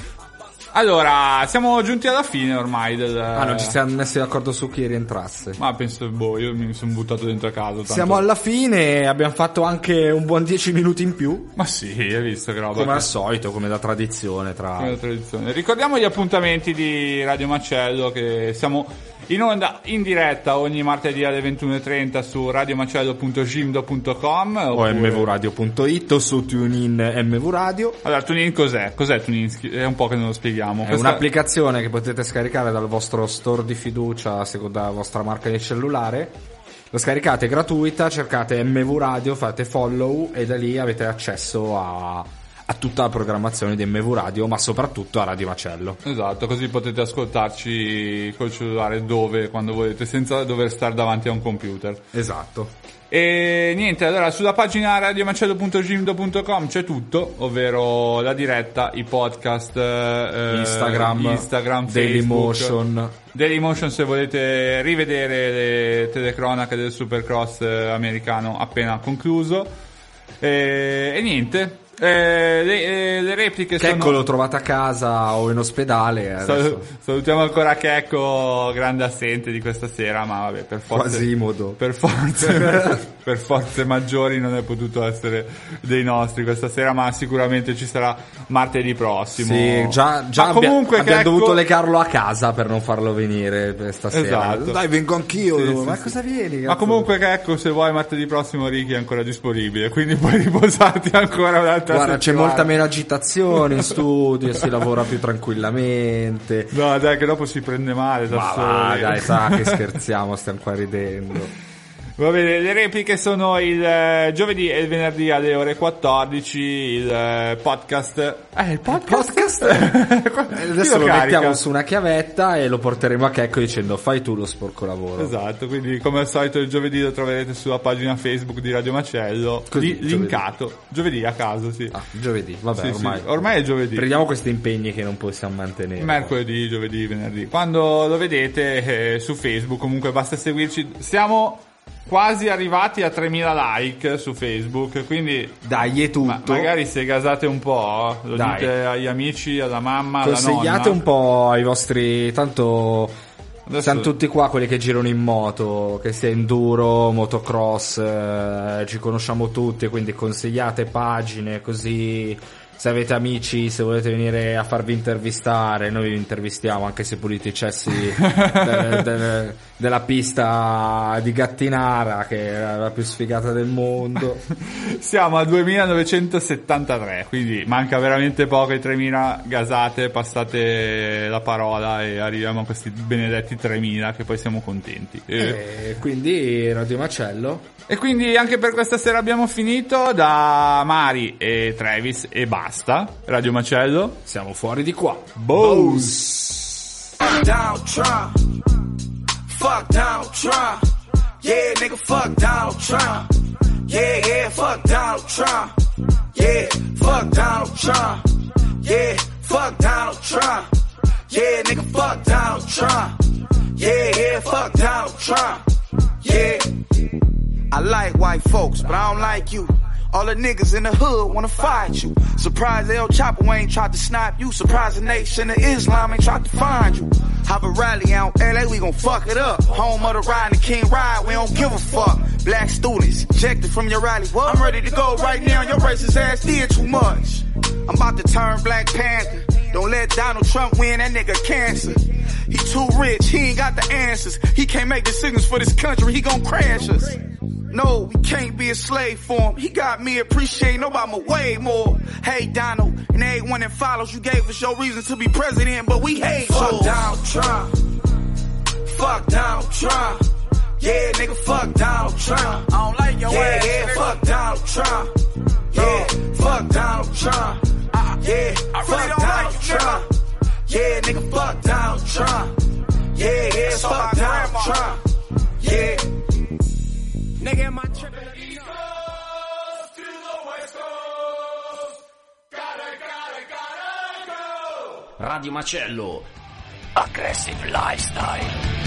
Allora, siamo giunti alla fine ormai del... non ci siamo messi d'accordo su chi rientrasse. Ma penso, io mi sono buttato dentro a caso. Tanto... Siamo alla fine, abbiamo fatto anche un buon 10 minuti in più. Ma sì, hai visto che roba. Come al solito, come da tradizione. Ricordiamo gli appuntamenti di Radio Macello, che siamo in onda in diretta ogni martedì alle 21:30 su radiomacello.gimdo.com o mvradio.it o su TuneIn MV Radio. Allora, TuneIn cos'è? Cos'è TuneIn? È un po' che non lo spieghiamo. È un'applicazione che potete scaricare dal vostro store di fiducia, secondo la vostra marca di cellulare. Lo scaricate gratuita, cercate MV Radio, fate follow e da lì avete accesso a tutta la programmazione di MV Radio, ma soprattutto a Radio Macello. Esatto, così potete ascoltarci col cellulare dove, quando volete, senza dover stare davanti a un computer. Esatto. E niente, allora sulla pagina radiomacello.gimdo.com c'è tutto, ovvero la diretta, i podcast, Instagram, Dailymotion se volete rivedere le telecronache del Supercross americano appena concluso. E niente. Le repliche Checco sono... l'ho trovata a casa o in ospedale. Salutiamo ancora Checco, grande assente di questa sera, ma vabbè, per Quasimodo. Per forze maggiori non è potuto essere dei nostri questa sera, ma sicuramente ci sarà martedì prossimo. Sì, già abbiamo dovuto legarlo a casa per non farlo venire stasera. Esatto. Dai, vengo anch'io. Sì, ma cosa vieni? Ma comunque Checco, se vuoi martedì prossimo Ricky è ancora disponibile, quindi puoi riposarti ancora un'altra. Guarda, c'è molta meno agitazione in studio, si lavora più tranquillamente. No, dai, che dopo si prende male da soli. Dai, sa che scherziamo, stiamo qua ridendo. Va bene, le repliche sono il giovedì e il venerdì alle ore 14, il podcast... il podcast? Adesso lo mettiamo su una chiavetta e lo porteremo a Checco dicendo fai tu lo sporco lavoro. Esatto, quindi come al solito il giovedì lo troverete sulla pagina Facebook di Radio Macello, linkato. Giovedì a caso, sì. Giovedì, vabbè, sì, ormai è giovedì. Prendiamo questi impegni che non possiamo mantenere. Mercoledì, giovedì, venerdì. Quando lo vedete su Facebook, comunque basta seguirci. Siamo quasi arrivati a 3.000 like su Facebook, quindi dai, è tutto. Magari se gasate un po', lo dite agli amici, alla mamma, alla nonna. Consigliate un po' ai vostri, tanto Siamo tutti qua quelli che girano in moto, che sia enduro, motocross, ci conosciamo tutti, quindi consigliate pagine così. Se avete amici, se volete venire a farvi intervistare, noi vi intervistiamo anche se pulite i cessi della pista di Gattinara, che è la più sfigata del mondo. Siamo a 2973, quindi manca veramente poco ai 3000 gasate, passate la parola e arriviamo a questi benedetti 3000 che poi siamo contenti. E quindi Radio Macello. E quindi anche per questa sera abbiamo finito. Da Mari e Travis e basta. Radio Macello, siamo fuori di qua. Bose. Fuck Donald Trump. Fuck Donald Trump. Yeah, nigga, fuck Donald Trump. Yeah, yeah, fuck Donald Trump. Yeah, fuck Donald Trump. Yeah, fuck Donald Trump. Yeah, nigga, fuck Donald Trump. Yeah, yeah, fuck Donald Trump. Yeah. I like white folks, but I don't like you. All the niggas in the hood wanna fight you. Surprised El Chapo ain't tried to snipe you. Surprised the Nation of Islam ain't tried to find you. Have a rally out LA, we gon' fuck it up. Home of the ride and the King ride, we don't give a fuck. Black students ejected from your rally. What? I'm ready to go right now, your racist ass did too much. I'm about to turn Black Panther. Don't let Donald Trump win, that nigga cancer. He too rich, he ain't got the answers. He can't make decisions for this country, he gon' crash us. No, we can't be a slave for him. He got me appreciating Obama way more. Hey, Donald, and everyone that follows, you gave us your reason to be president, but we hate you. Fuck Donald Trump. Fuck Donald Trump. Yeah, nigga, fuck Donald Trump. I don't like your ass. Yeah, fuck Donald Trump. Yeah, fuck Donald Trump. Yeah, fuck Donald Trump. Yeah, nigga, fuck Donald Trump. Yeah, yeah, fuck Donald Trump. Yeah. Nigga, my trip to the East Coast, to the West Coast. Gotta go. Radio Macello. Aggressive Lifestyle.